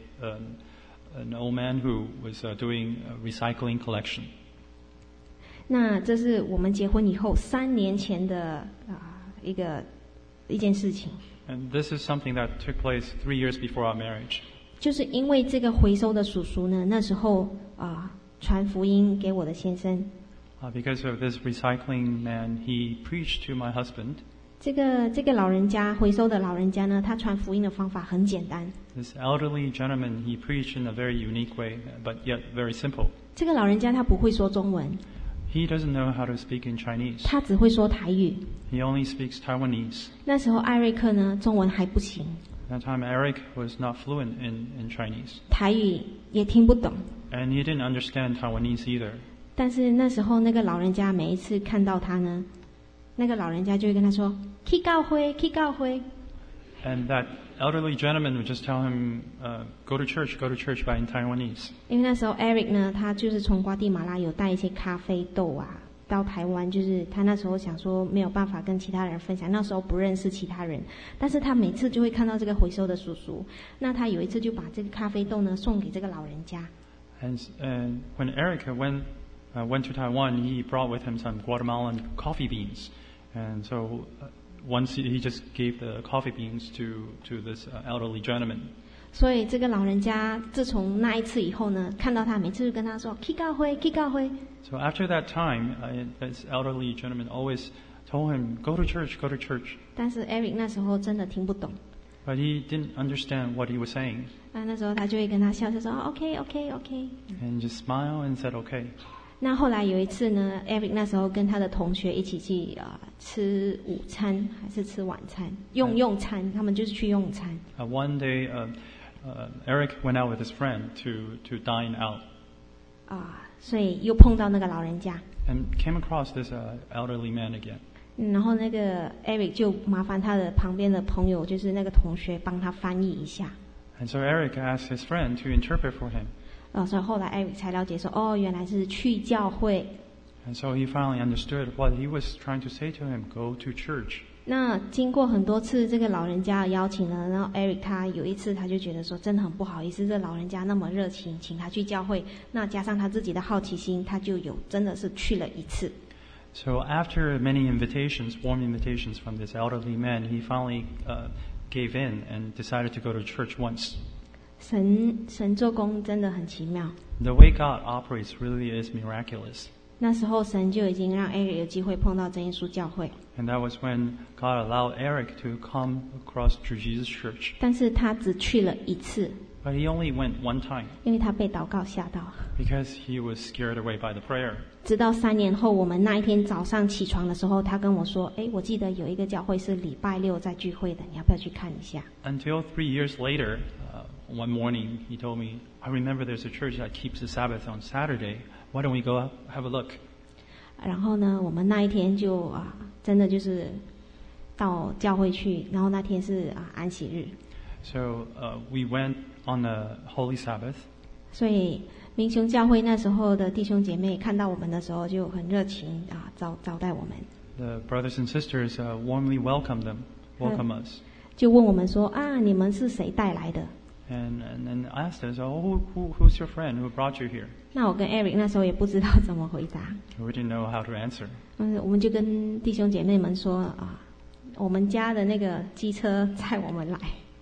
an old man who was doing recycling collection. 那这是我们结婚以后3年前的一件事情。 And this is something that took place 3 years before our marriage. 就是因为这个回收的叔叔呢，那时候传福音给我的先生。 Because of this recycling man, he preached to my husband. 这个老人家，回收的老人家呢，他传福音的方法很简单。 This elderly gentleman, he preached in a very unique way, but yet very simple. 这个老人家他不会说中文， He doesn't know how to speak in Chinese. 他只会说台语。 He only speaks Taiwanese. 那时候艾瑞克呢，中文还不行， That time, Eric was not fluent in Chinese. 台语也听不懂。 And he didn't understand Taiwanese either. 但是那时候那个老人家每一次看到他呢，那个老人家就会跟他说去教会，去教会。 And that elderly gentleman would just tell him, go to church, but in Taiwanese. 因为那时候 Eric 呢，他就是从瓜地马拉有带一些咖啡豆到台湾，就是他那时候想说没有办法跟其他人分享，那时候不认识其他人，但是他每次就会看到这个回收的叔叔，那他有一次就把这个咖啡豆呢送给这个老人家。 And when Eric went to Taiwan, he brought with him some Guatemalan coffee beans. And so once he just gave the coffee beans to this elderly gentleman. 所以这个老人家自从那一次以后呢，看到他每次就跟他说去教会，去教会。 So after that time, this elderly gentleman always told him, go to church, go to church. 但是 Eric 那时候真的听不懂， But he didn't understand what he was saying. 那时候他就会跟他笑，就说OK OK OK。 And just smiled and said, okay. 那后来有一次呢 ，Eric 那时候跟他的同学一起去吃午餐还是吃晚餐，用餐，他们就是去用餐。 One day, Eric went out with his friend to dine out. 所以又碰到那个老人家。 And came across this elderly man again. 然后那个 Eric 就麻烦他的旁边的朋友，就是那个同学帮他翻译一下。 And so Eric asked his friend to interpret for him. 所以后来 Eric 才了解说，原来是去教会。 And so he finally understood what he was trying to say to him, go to church. 那经过很多次这个老人家的邀请呢，然后 Eric 他有一次他就觉得说真的很不好意思，这老人家那么热情，请他去教会，那加上他自己的好奇心，他就真的是去了一次。 So after many invitations, warm invitations from this elderly man, he finally gave in and decided to go to church once. 神做工真的很奇妙。 The way God operates really is miraculous. 那时候神就已经让 Eric 有机会碰到真耶稣教会， And that was when God allowed Eric to come across to Jesus Church. 但是他只去了一次， But he only went one time 因为他被祷告吓到。 because he was scared away by the prayer. 直到3年后，我们那一天早上起床的时候，他跟我说：“我记得有一个教会是礼拜六在聚会的，你要不要去看一下？” Until 3 years later, one morning he told me, I remember there's a church that keeps the Sabbath on Saturday. Why don't we go have a look? 然后呢，我们那一天就真的就是到教会去，然后那天是安息日， So we went on a Holy Sabbath. 所以民雄教会那时候的弟兄姐妹看到我们的时候就很热情招待我们， The brothers and sisters warmly welcome us. 就问我们说你们是谁带来的？ and then asked us, "Oh, who's your friend who brought you here?" 那我跟 Eric 那时候也不知道怎么回答， We didn't know how to answer. 我们就跟弟兄姐妹们说啊，我们家的那个机车载我们来。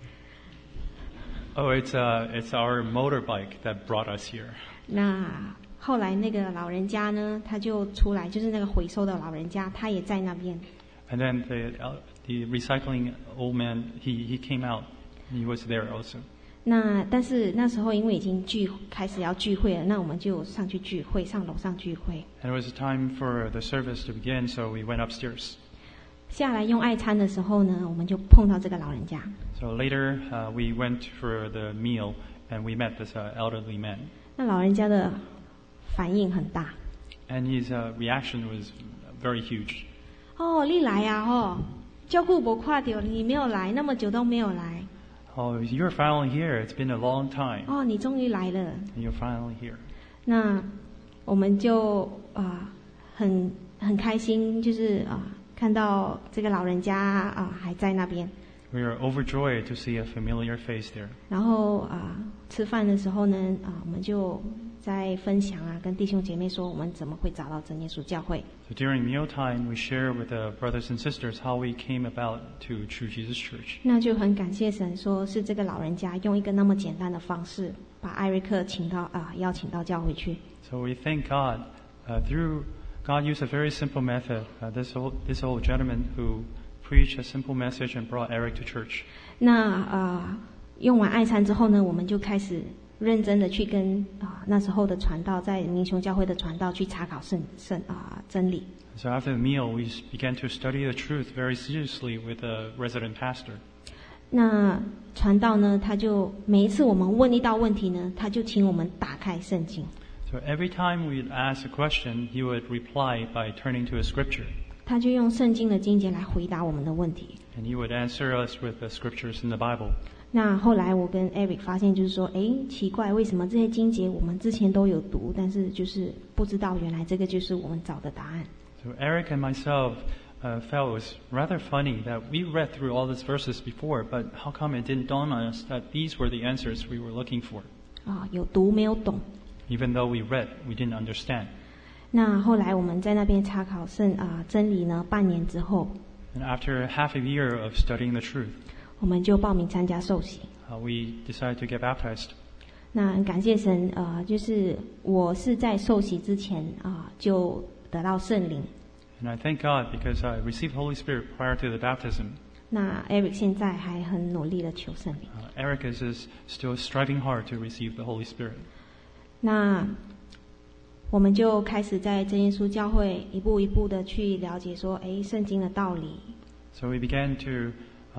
Oh, it's our motorbike that brought us here. 那后来那个老人家呢，他就出来，就是那个回收的老人家，他也在那边。 And then the recycling old man, he came out. He was there also. 但是那时候因为已经开始要聚会了，那我们就上去聚会，上楼上聚会。 And it was time for the service to begin, so we went upstairs. 下来用爱餐的时候呢，我们就碰到这个老人家。 So later, we went for the meal, and we met this elderly man. 那老人家的反应很大。 And his reaction was very huge. 哦，你来啊，照顾没看到你没有来，那么久都没有来。 Oh, you're finally here. It's been a long time. 哦，你终于来了。 And you're finally here. 那我们就很开心，就是看到这个老人家还在那边。 We are overjoyed to see a familiar face there. 然后吃饭的时候呢，我们就在分享跟弟兄姐妹说我们怎么会找到真耶稣教会。 So during mealtime, we share with the brothers and sisters how we came about to True Jesus Church. 那就很感谢神，说是这个老人家用一个那么简单的方式，把艾瑞克邀请到教会去。 So we thank God through God used a very simple method. This old gentleman who preached a simple message and brought Eric to church. 那用完爱餐之后呢，我们就开始认真的去跟那时候的传道，在民雄教会的传道去查考真理。 So after the meal, we began to study the truth very seriously with the resident pastor. 那传道呢，他就每一次我们问一道问题呢，他就请我们打开圣经。 So every time we'd ask a question, he would reply by turning to a scripture. 他就用圣经的经节来回答我们的问题。 And he would answer us with the scriptures in the Bible. 那后来我跟 Eric 发现，就是说，奇怪，为什么这些经节我们之前都有读，但是就是不知道原来这个就是我们找的答案。 So Eric and myself felt it was rather funny that we read through all these verses before, but how come it didn't dawn on us that these were the answers we were looking for? 有读没有懂。 Even though we read, we didn't understand. 那后来我们在那边查考真理呢，半年之后， And after half a year of studying the truth, 我们就报名参加受洗。 we decided to get baptized. 那很感谢神，就是我是在受洗之前就得到圣灵。 And I thank God because I received the Holy Spirit prior to the baptism. 那 Eric 现在还很努力的求圣灵。 Eric is still striving hard to receive the Holy Spirit. 那我们就开始在真耶稣教会一步一步的去了解说，圣经的道理。 So we began to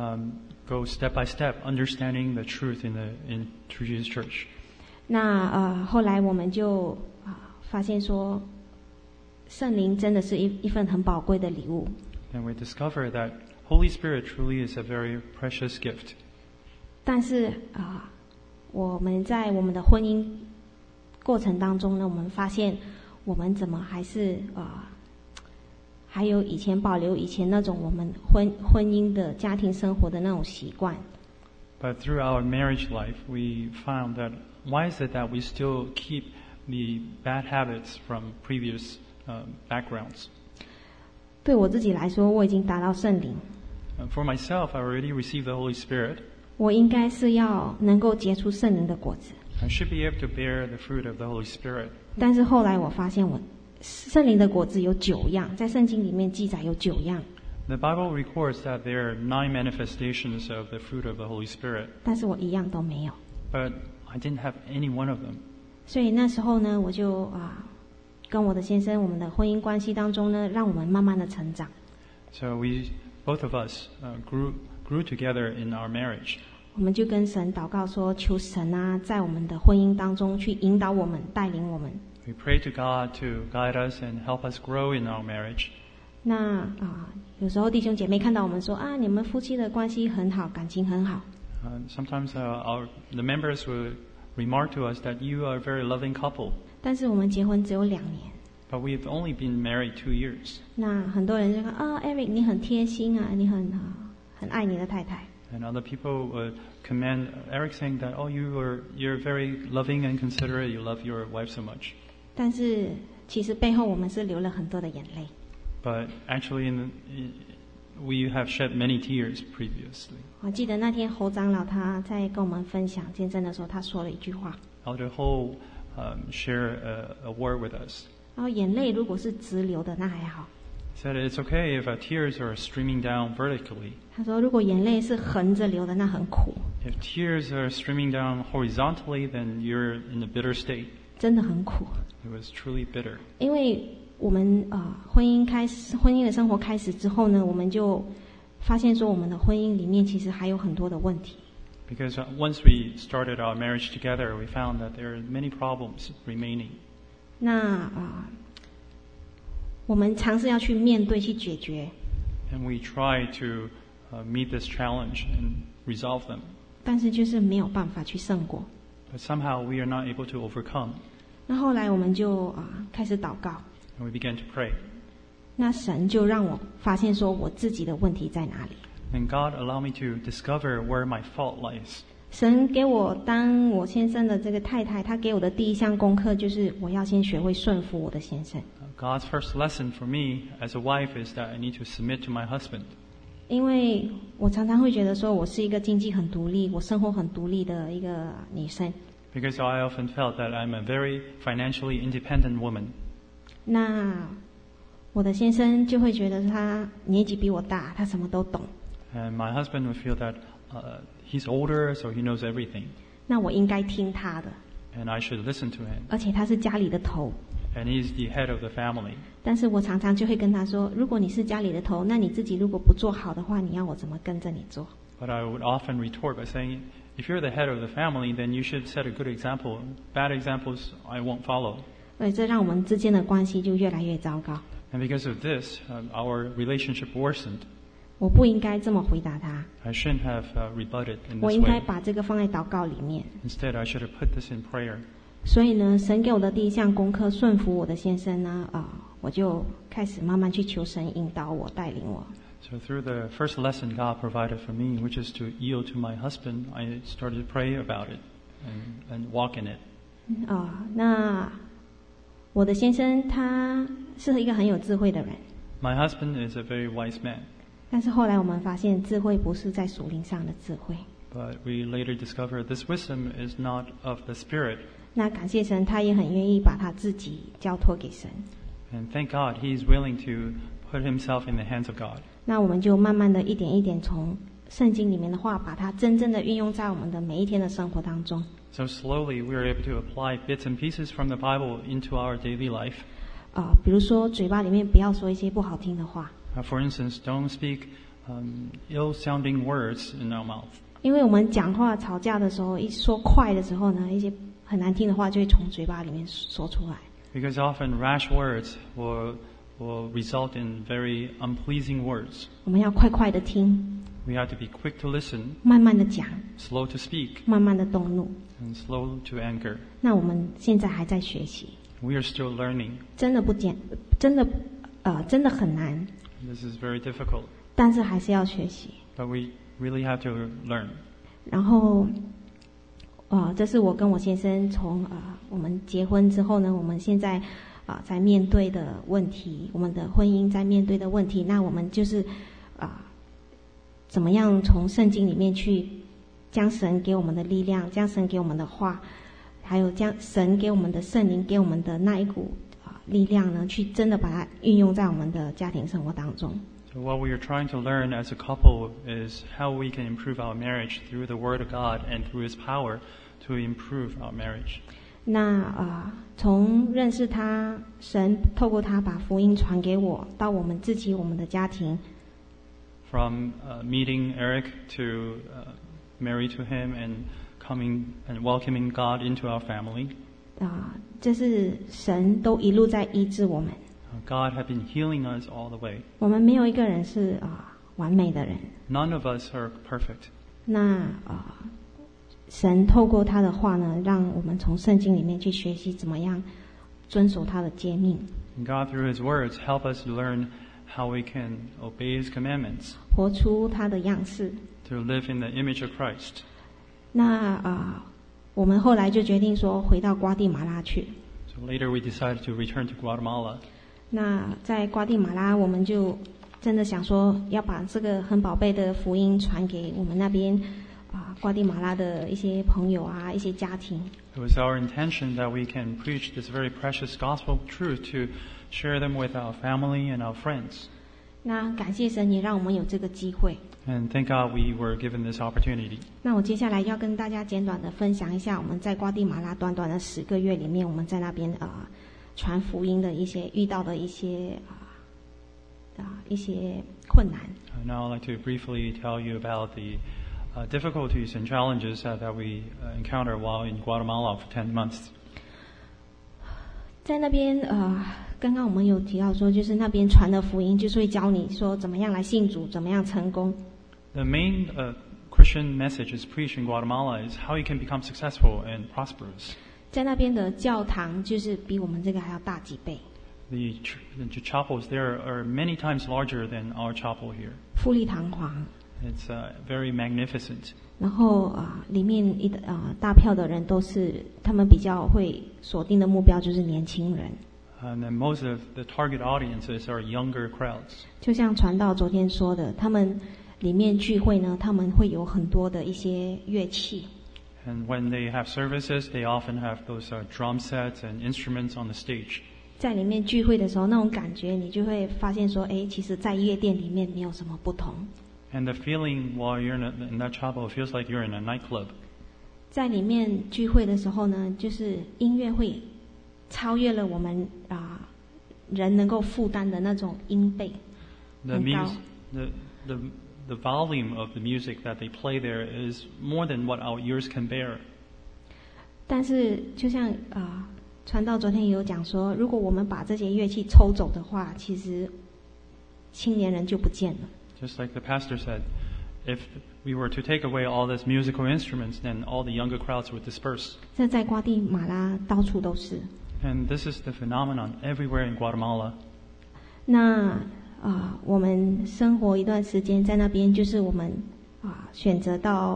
go step by step, understanding the truth in True Jesus Church. 那后来我们就发现说，圣灵真的是一份很宝贵的礼物。 And we discovered that Holy Spirit truly is a very precious gift. 但是我们在我们的婚姻过程当中呢，我们发现我们怎么还是还有以前保留以前那种我们婚姻的家庭生活的那种习惯。 But through our marriage life, we found that why is it that we still keep the bad habits from previous backgrounds? 对我自己来说，我已经达到圣灵。 For myself, I already received the Holy Spirit. 我应该是要能够结出圣灵的果子。 I should be able to bear the fruit of the Holy Spirit. 但是后来我发现，圣灵的果子有9样，在圣经里面记载有9样。 The Bible records that there are 9 manifestations of the fruit of the Holy Spirit. 但是我一样都没有。 But I didn't have any one of them. 所以那时候呢，我就跟我的先生，我们的婚姻关系当中呢，让我们慢慢的成长。 So both of us grew together in our marriage. 我们就跟神祷告说，求神在我们的婚姻当中去引导我们，带领我们。 We pray to God to guide us and help us grow in our marriage. 那有时候弟兄姐妹看到我们说你们夫妻的关系很好，感情很好。 Sometimes the members will remark to us that you are a very loving couple. 但是我们结婚只有2年。 But we've only been married 2 years. 那很多人就说Eric 你很贴心你很爱你的太太。 And other people would commend Eric, saying that, oh, you're very loving and considerate. You love your wife so much. 但是其实背后我们是流了很多的眼泪。 But actually, we have shed many tears previously. 我记得那天侯长老他在跟我们分享见证的时候，他说了一句话。 Elder Ho shared a word with us. 然后眼泪如果是直流的，那还好。 He said it's okay if our tears are streaming down vertically. 他说，如果眼泪是横着流的，那很苦。 If tears are streaming down horizontally, then you're in a bitter state. 真的很苦。 It was truly bitter. 因为我们婚姻的生活开始之后呢，我们就发现说，我们的婚姻里面其实还有很多的问题。 Because once we started our marriage together, we found that there are many problems remaining. 那我们尝试要去面对、去解决。 And we try to meet this challenge and resolve them. 但是就是没有办法去胜过。 But somehow we are not able to overcome. 那后来我们就开始祷告。 And we began to pray. 那神就让我发现说我自己的问题在哪里。 And God allowed me to discover where my fault lies. 神给我当我先生的这个太太，他给我的第一项功课就是我要先学会顺服我的先生。 God's first lesson for me as a wife is that I need to submit to my husband. 因为我常常会觉得说我是一个经济很独立，我生活很独立的一个女生。 Because I often felt that I'm a very financially independent woman. 那我的先生就会觉得他年纪比我大，他什么都懂。 And my husband would feel that he's older, so he knows everything. 那我应该听他的。 And I should listen to him. 而且他是家里的头。 And he's the head of the family. 但是我常常就会跟他说，如果你是家里的头，那你自己如果不做好的话，你要我怎么跟着你做？ But I would often retort by saying, if you're the head of the family, then you should set a good example. Bad examples, I won't follow. 所以这让我们之间的关系就越来越糟糕。 And because of this, our relationship worsened. 我不应该这么回答他。 I shouldn't have rebutted in 我 this 应该 way. 把这个放在祷告里面。 Instead, I should have put this in prayer. 所以呢，神给我的第一项功课，顺服我的先生呢，我就开始慢慢去求神引导我、带领我。 So through the first lesson God provided for me, which is to yield to my husband, I started to pray about it and walk in it. 那我的先生他是一个很有智慧的人。 My husband is a very wise man. 但是后来我们发现，智慧不是在属灵上的智慧。 But we later discovered this wisdom is not of the Spirit. 那感谢神，他也很愿意把他自己交托给神。 And thank God, He's willing to put Himself in the hands of God. 那我们就慢慢的一点一点从圣经里面的话，把它真正的运用在我们的每一天的生活当中。 So slowly we were able to apply bits and pieces from the Bible into our daily life. 比如说嘴巴里面不要说一些不好听的话。 For instance, don't speak ill-sounding words in our mouth. 因为我们讲话吵架的时候，一说快的时候呢，一些很难听的话就会从嘴巴里面说出来。 Because often rash words will result in very unpleasing words. 我们要快快的听。 We have to be quick to listen. 慢慢的讲。 Slow to speak. 慢慢的动怒。 And slow to anger. 那我们现在还在学习。 We are still learning. 真的很难。 This is very difficult. 但是还是要学习。 But we really have to learn. 然后，这是我跟我先生从我们结婚之后呢，我们现在在面对的问题，我们的婚姻在面对的问题。那我们就是怎么样从圣经里面去将神给我们的力量，将神给我们的话，还有将神给我们的圣灵给我们的那一股力量呢，去真的把它运用在我们的家庭生活当中。 So what we are trying to learn as a couple is how we can improve our marriage through the Word of God and through His power to improve our marriage. 那从认识他，神透过他把福音传给我，到我们自己我们的家庭。 From meeting Eric to marry to him and coming and welcoming God into our family. 这是神都一路在医治我们。 God had been healing us all the way. 我们没有一个人是完美的人。 None of us are perfect. 那神透过他的话呢，让我们从圣经里面去学习怎么样遵守他的诫命。 And God through His words help us learn how we can obey His commandments, 活出他的样式。 to live in the image of Christ. 那我们后来就决定说回到瓜地马拉去。 So later we decided to return to Guatemala. 那在瓜地马拉，我们就真的想说要把这个很宝贝的福音传给我们那边瓜地马拉的一些朋友啊，一些家庭。 It was our intention that we can preach this very precious gospel truth to share them with our family and our friends. 那感谢神也让我们有这个机会。 And thank God we were given this opportunity. 那我接下来要跟大家简短的分享一下我们在瓜地马拉短短的10个月里面，我们在那边传福音的一些遇到的一些困难。 Now I'd like to briefly tell you about the difficulties and challenges that we encounter while in Guatemala for 10 months. 在那边刚刚我们有提到说，就是那边传的福音就是会教你说怎么样来信主，怎么样成功。 The main Christian message is preached in Guatemala is how you can become successful and prosperous. 在那边的教堂就是比我们这个还要大几倍。 The chapels there are many times larger than our chapel here. 富丽堂皇。 It's very magnificent. 然后里面大票的人都是他们比较会锁定的目标就是年轻人。 And then most of the target audiences are younger crowds. 就像传道昨天说的，他们里面聚会呢，他们会有很多的一些乐器。 And when they have services, they often have those drum sets and instruments on the stage. 在里面聚会的时候，那种感觉你就会发现说，其实在夜店里面没有什么不同。 And the feeling while you're in that chapel, it feels like you're in a nightclub. 在里面聚会的时候呢，就是音乐会超越了我们人能够负担的那种音贝。 The volume of the music that they play there is more than what our ears can bear. 但是就像传道昨天也有讲说，如果我们把这些乐器抽走的话，其实青年人就不见了。 Just like the pastor said, if we were to take away all these musical instruments, then all the younger crowds would disperse. 这在瓜地马拉到处都是。 And this is the phenomenon everywhere in Guatemala. 那我们生活一段时间在那边，就是我们选择到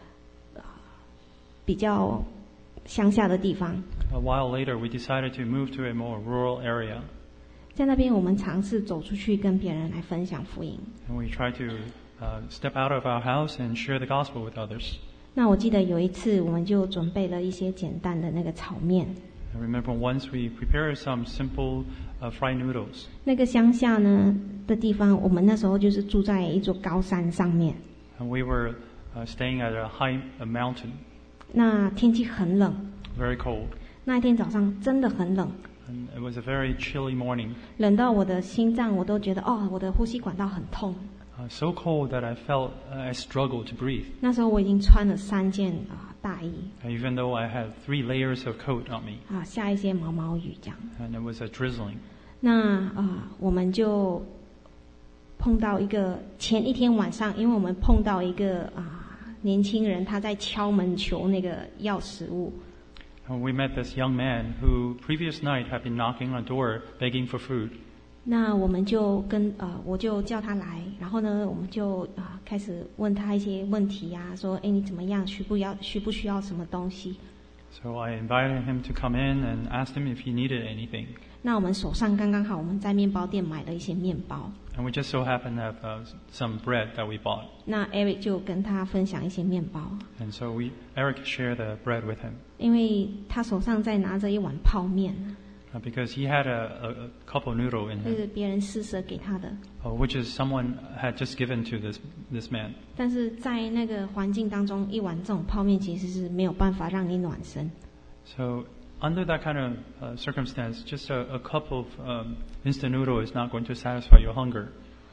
比较乡下的地方。 A while later, we decided to move to a more rural area. 在那边，我们尝试走出去跟别人来分享福音。 And we tried to step out of our house and share the gospel with others. 那我记得有一次，我们就准备了一些简单的那个炒面。 I remember once we prepared some simple fried noodles. 那个乡下呢的地方，我们那时候就是住在一座高山上面。 And we were staying at a mountain. 那天气很冷， Very cold. 那一天早上真的很冷， And it was a very chilly morning. 冷到我的心脏我都觉得我的呼吸管道很痛。 So cold that I felt I struggled to breathe. 那时候我已经穿了3件大衣 Even though I had 3 layers of coat on me. 下一些毛毛雨这样。 And it was drizzling. 那我们就碰到一个前一天晚上，因为我们碰到一个年轻人，他在敲门求那个要食物。 And we met this young man who previous night had been knocking on the door begging for food. 那我们就我就叫他来，然后呢，我们就开始问他一些问题啊，说你怎么样，需不需要什么东西？ So I invited him to come in and asked him if he needed anything. 那我们手上刚刚好，我们在面包店买了一些面包。 And we just so happened to have some bread that we bought. 那 Eric 就跟他分享一些面包， And so Eric shared the bread with him. 因为他手上在拿着一碗泡面， Because he had a cup of noodle in 就 him, 是别人施舍给他的。 which is someone had just given to this man. 但是在那个环境当中，一碗这种泡面其实是没有办法让你暖身。 So under that kind of circumstance, just a cup of instant noodle is not going to satisfy your hunger.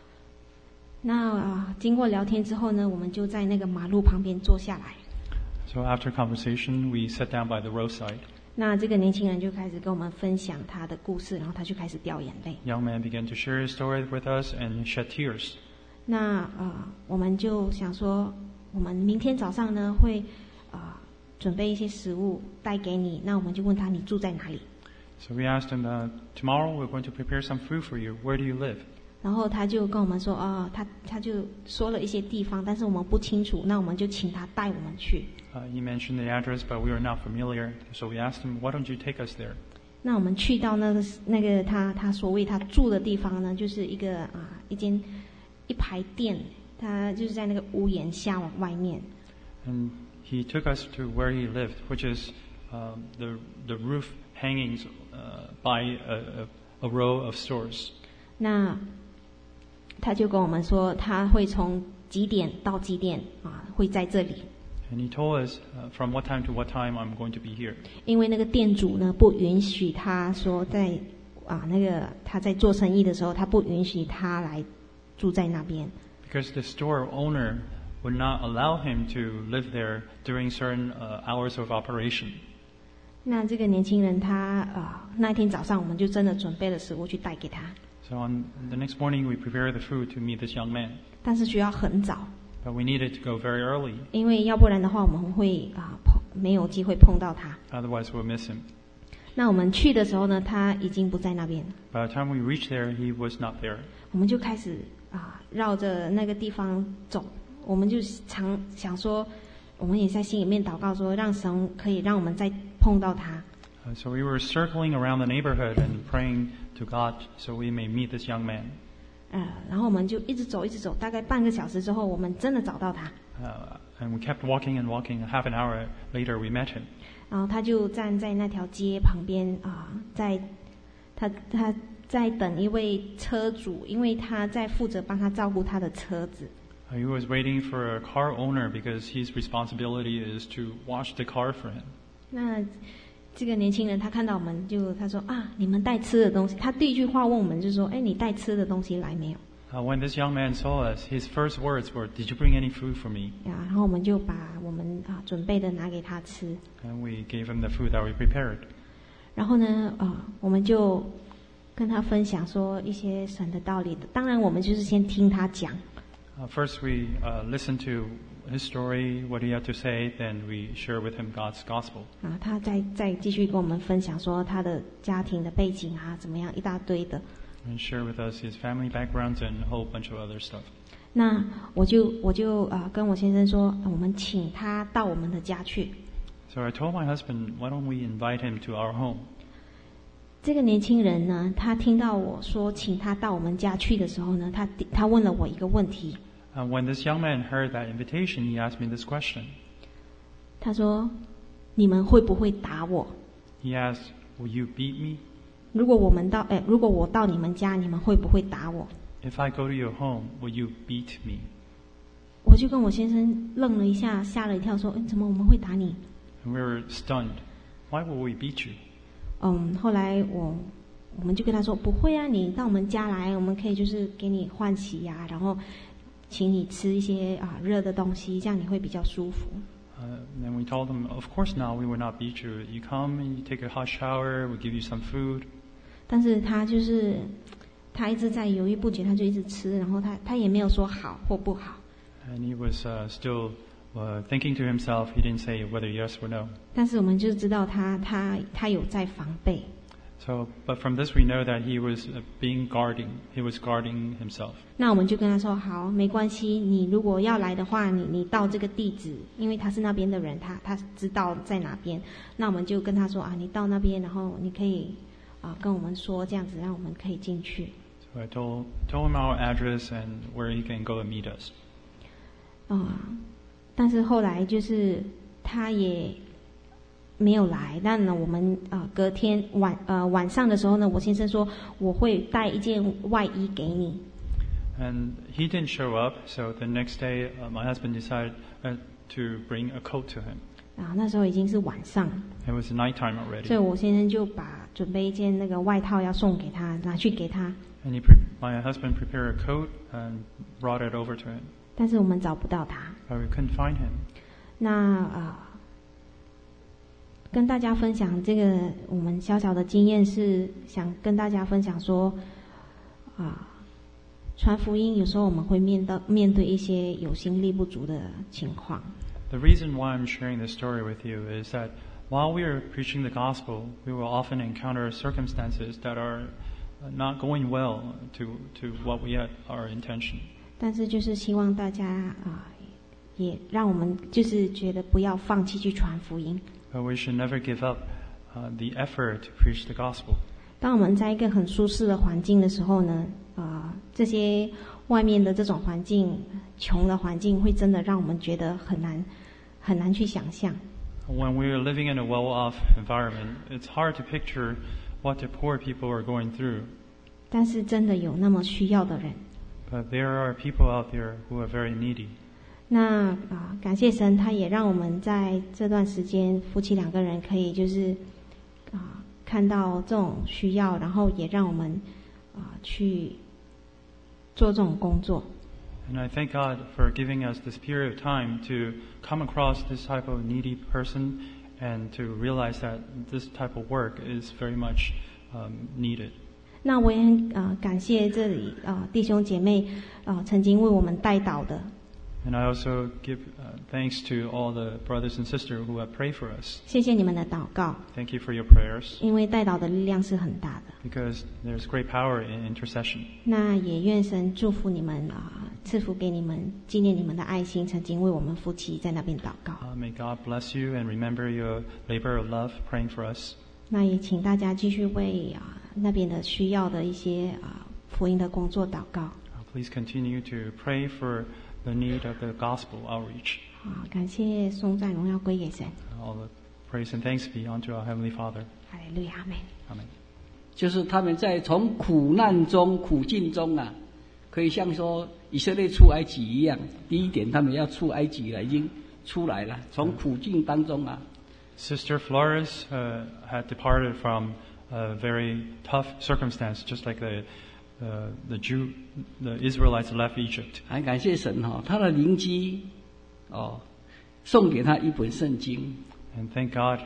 那经过聊天之后呢，我们就在那个马路旁边坐下来。 So after conversation, we sat down by the roadside. 那这个年轻人就开始跟我们分享他的故事，然后他就开始掉眼泪。 Young man began to share his story with us and shed tears. 那我们就想说，我们明天早上呢会准备一些食物带给你。那我们就问他，你住在哪里？ So we asked him, tomorrow we're going to prepare some food for you. Where do you live? 然后他就跟我们说，他就说了一些地方，但是我们不清楚，那我们就请他带我们去。 He mentioned the address, but we were not familiar, so we asked him, "Why don't you take us there?" 那我们去到那个他所谓他住的地方呢，就是一排店，他就是在那个屋檐下往外面。 And he took us to where he lived, which is the roof hangings by a row of stores. 那他就跟我们说，他会从几点到几点会在这里。 And he told us from what time to what time I'm going to be here. 因为那个店主呢不允许他说他在做生意的时候，他不允许他来住在那边。 Because the store owner would not allow him to live there during certain hours of operation. 那这个年轻人他那天早上我们就真的准备了食物去带给他。 So on the next morning we prepared the food to meet this young man. 但是需要很早。 But we needed to go very early. 因为要不然的话，我们会没有机会碰到他。 Otherwise we'll miss him. 那我们去的时候呢，他已经不在那边。 By the time we reached there, he was not there. 我们就开始绕着那个地方走。我们就想说，我们也在心里面祷告说，让神可以让我们再碰到他。 So we were circling around the neighborhood and praying to God so we may meet this young man. 然后我们就一直走，大概半个小时之后，我们真的找到他。 And we kept walking and walking. Half an hour later, we met him. 然后他就站在那条街旁边他在等一位车主，因为他在负责帮他照顾他的车子。 He was waiting for a car owner because his responsibility is to wash the car for him. 那这个年轻人他看到我们他说你们带吃的东西，他第一句话问我们就说，你带吃的东西来没有 ？When this young man saw us, his first words were, "Did you bring any food for me?" 然后我们就把我们准备的拿给他吃。 And we gave him the food that we prepared. 然后呢我们就跟他分享说一些神的道理的。当然我们就是先听他讲。 First we listened to his story, what he had to say, then we share with him God's gospel. 他再继续跟我们分享说他的家庭的背景怎么样，一大堆的。 And share with us his family backgrounds and a whole bunch of other stuff. 那我就跟我先生说，我们请他到我们的家去。 So I told my husband, why don't we invite him to our home? 这个年轻人呢，他听到我说请他到我们家去的时候呢，他问了我一个问题。 When this young man heard that invitation, he asked me this question. 他说：“你们会不会打我？” He asked, "Will you beat me?" 如果我到你们家，你们会不会打我？ If I go to your home, will you beat me? 我就跟我先生愣了一下，吓了一跳，说：“怎么我们会打你？” And we were stunned. Why will we beat you? 后来我们就跟他说：“不会啊，你到我们家来，我们可以就是给你换洗呀，然后请你吃一些热的东西，这样你会比较舒服。” Then we told him, "Of course not. We will not beat you. You come and you take a hot shower. We give you some food." 但是他一直在犹豫不决，他就一直吃，然后他也没有说好或不好。 And he was still thinking to himself. He didn't say whether yes or no. 但是我们就知道他有在防备。 But from this we know that he was He was guarding himself. 那我们就跟他说：“好，没关系，你如果要来的话，你到这个地址，因为他是那边的人，他知道在哪边。那我们就跟他说你到那边，然后你可以跟我们说，这样子让我们可以进去。” So I told him our address and where he can go and meet us. 但是后来就是他也没有来，但呢，我们隔天晚上的时候呢，我先生说我会带一件外衣给你。 And he didn't show up, so the next day my husband decided to bring a coat to him. 那时候已经是晚上。 It was nighttime already. 所以我先生就准备一件那个外套要送给他，拿去给他。 And my husband prepared a coat and brought it over to him. 但是我们找不到他。 But we couldn't find him. 那跟大家分享这个我们小小的经验，是想跟大家分享说传福音有时候我们会面对一些有心力不足的情况。 The reason why I'm sharing this story with you is that while we are preaching the gospel, we will often encounter circumstances that are not going well to what we had our intention. 但是就是希望大家也让我们就是觉得不要放弃去传福音。 But we should never give up the effort to preach the gospel. 当我们在一个很舒适的环境的时候呢，这些外面的这种环境，穷的环境，会真的让我们觉得很难去想象。 When we are living in a well-off environment, it's hard to picture what the poor people are going through. 但是真的有那么需要的人。 But there are people out there who are very needy. 那感谢神，他也让我们在这段时间，夫妻两个人可以就是看到这种需要，然后也让我们去做这种工作。 And I thank God for giving us this period of time to come across this type of needy person and to realize that this type of work is very much needed. 那我也很感谢这里弟兄姐妹曾经为我们代祷的。 And I also give thanks to all the brothers and sisters who have prayed for us. 谢谢你们的祷告。 Thank you for your prayers. 因为代祷的力量是很大的。 Because there's great power in intercession. 那也愿神祝福你们赐福给你们，纪念你们的爱心，曾经为我们夫妻在那边祷告。 May God bless you and remember your labor of love, praying for us. 那也请大家继续为那边的需要的一些福音的工作祷告。 Please continue to pray for the need of the gospel outreach. 感谢颂赞荣耀归给神。 All the praise and thanks be unto our Heavenly Father. 哈利路亚，阿们。 阿们。 就是他们在从苦难中、苦境中可以像说以色列出埃及一样。第一点，他们要出埃及了，已经出来了，从苦境当中 Sister Flores had departed from a very tough circumstance, just like the Israelites left Egypt. 很感谢神他的邻居送给他一本圣经。 And thank God,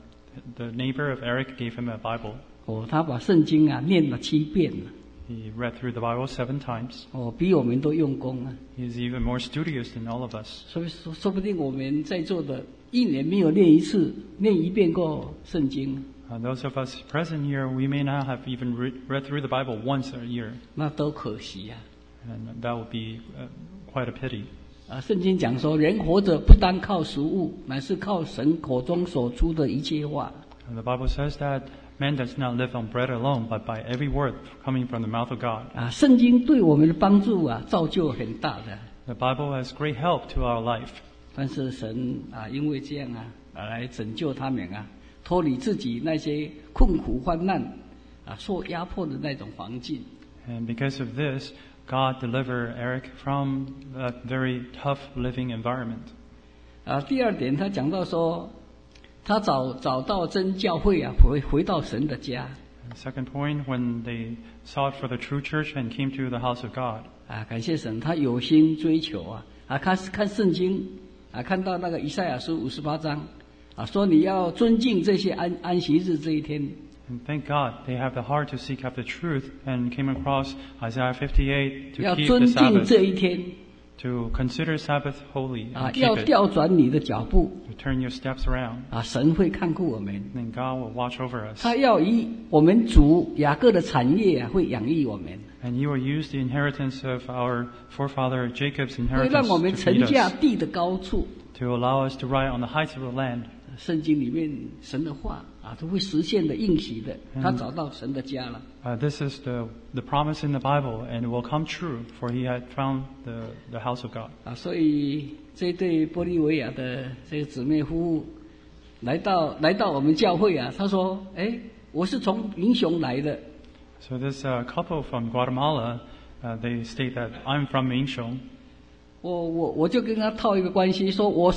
the neighbor of Eric gave him a Bible. 他把圣经念了7遍了。 He read through the Bible 7 times. 比我们都用功 He is even more studious than all of us. 所以说不定我们在座的一年没有念一遍过圣经。 Those of us present here, we may not have even read through the Bible once a year. 那都可惜 And that would be quite a pity. 圣经讲说，人活着不单靠食物，乃是靠神口中所出的一切话。 And the Bible says that man does not live on bread alone, but by every word coming from the mouth of God. 圣经对我们的帮助造就很大的。 The Bible has great help to our life. 但是神因为这样来拯救他们脱离自己那些困苦患难受压迫的那种环境。 And because of this, God delivered Eric from that very tough living environment. 第二点，他讲到说，他找到真教会回到神的家。 Second point, when they sought for the true church and came to the house of God. 感谢神，他有心追求看圣经看到那个以赛亚书58章说你要尊敬这些安息日这一天。 And thank God they have the heart to seek after truth and came across Isaiah 58 to 要 keep 尊 the 敬 Sabbath, 这一天 to consider Sabbath holy and 要 keep it, 调转你的脚步 to turn your steps around. 神会看顾我们。 Then God will watch over us. 他要以我们主雅各的产业会养育我们， And you will use the inheritance of our forefather Jacob's 会让 inheritance 我们 to 乘 feed 驾 us, 地的高处。 to allow us to ride on the heights of the land. 圣经里面神的话都会实现的应许的，他找到神的家了。 This is the promise in the Bible, and it will come true, for he had found the house of God. 所以这对玻利维亚的这个姊妹夫妇来到我们教会他说：“我是从民雄来的。” So this couple from Guatemala, they state that I'm from Minchong. 我就跟他套一个关系，说我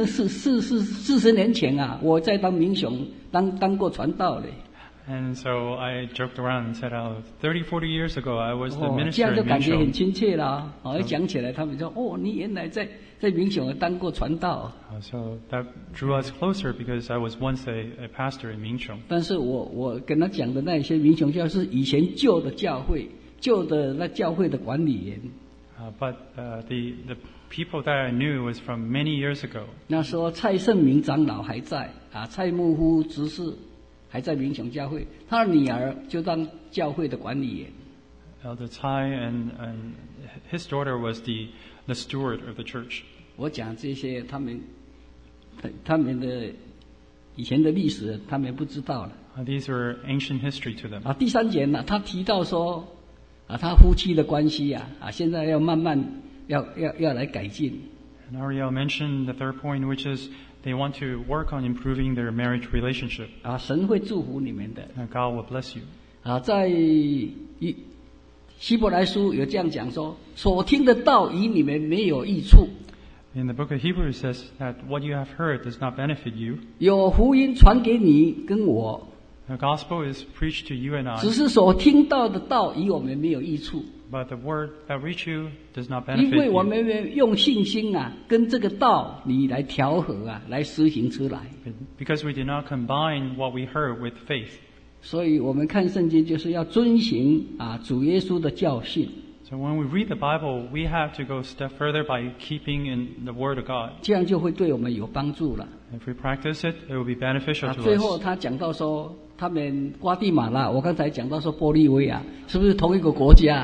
40年前我在当民雄当过传道的。 And so I joked around and said, 30, 40 years ago, I was the 这 minister 样就 in 感觉很 Minchong. 亲切啦。一讲起来，他们说：“你原来在民雄当过传道。” So that drew us closer because I was once a pastor in Minchong. 但是我跟他讲的那些民雄教是以前旧的教会，旧的那教会的管理员。 But the people that I knew was from many years ago. 那时候蔡圣明长老还在蔡牧夫执事还在民雄教会，他的女儿就当教会的管理员。 Elder Tsai and his daughter was the steward of the church. 我讲这些，他们的以前的历史，他们不知道了。 These were ancient history to them. 第三节呢，他提到说，他夫妻的关系现在要慢慢要来改进。 And Ariel mentioned the third point, which is they want to work on improving their marriage relationship. 神会祝福你们的。 And God will bless you. 在希伯来书有这样讲说，所听的道与你们没有益处。 In the book of Hebrews says that what you have heard does not benefit you. 有福音传给你跟我。 The gospel is preached to you and I. 只是所听到的道与我们没有益处。 But the word that reach you does not benefit 因为我 you. 们用信心跟这个道理来调和来实行出来。 Because we did not combine what we heard with faith. 所以我们看圣经就是要遵行主耶稣的教训。 So when we read the Bible, we have to go a step further by keeping in the Word of God. 这样就会对我们有帮助了。 If we practice it, it will be beneficial to 最后 us. 他讲到说，他们瓜地马拉，我刚才讲到说玻利维亚是不是同一个国家？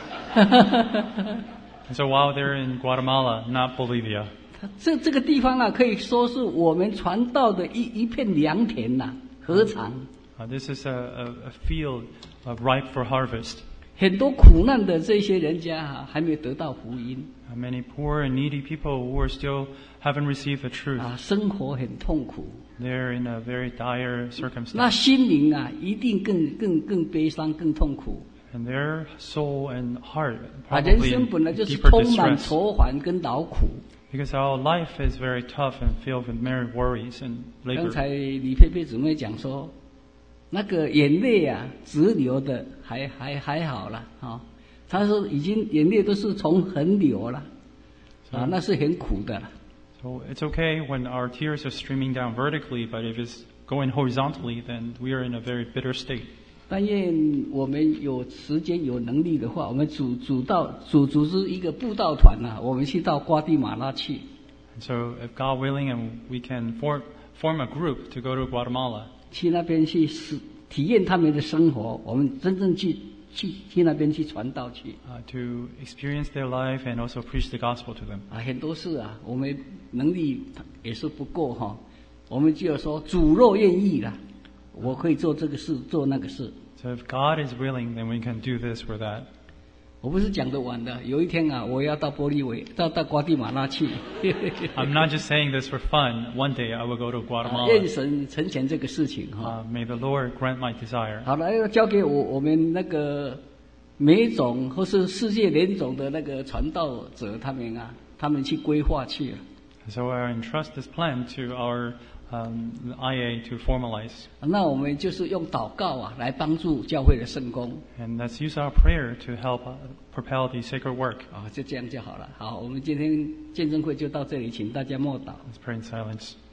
So while they're in Guatemala, not Bolivia, 这个地方可以说是我们传道的一片良田禾场。 this is a field ripe for harvest. 很多苦难的这些人家还没有得到福音。 Many poor and needy people who are still haven't received the truth. 生活很痛苦。 They're in a very dire circumstance. 那心灵一定更悲伤、更痛苦。 And their soul and heart 人 probably 生 in 本来就是 deeper 充满 distress. 愁烦跟劳苦。 Because our life is very tough and filled with many worries and 刚 labor. 才李佩佩姊妹讲说，那个眼泪直流的还好了他说已经眼泪都是从横流了那是很苦的。 So it's okay when our tears are streaming down vertically, but if it's going horizontally, then we are in a very bitter state. 但愿我们有时间有能力的话，我们组织一个布道团我们去到瓜地马拉去。 So if God willing, and we can form a group to go to Guatemala. 去那边去体验他们的生活，我们真正去那边去传道去。 To experience their life and also preach the gospel to them. 很多事我们能力也是不够我们就要说主若愿意啦，我可以做这个事做那个事。 So if God is willing, then we can do this or that. 我不是讲得完的，有一天我要到到瓜地马拉去。 I'm not just saying this for fun. One day I will go to 愿 Guatemala. 神成全这个事情 May the Lord grant my desire. 好了，要交给我们那个美总或是世界联总的那个传道者他们去规划去了。 So I entrust this plan to our IA to formalize. 那我们就是用祷告来帮助教会的圣工。 And let's use our prayer to help propel the sacred work. 就这样就好了。好，我们今天见证会就到这里，请大家默祷。 Let's pray in silence.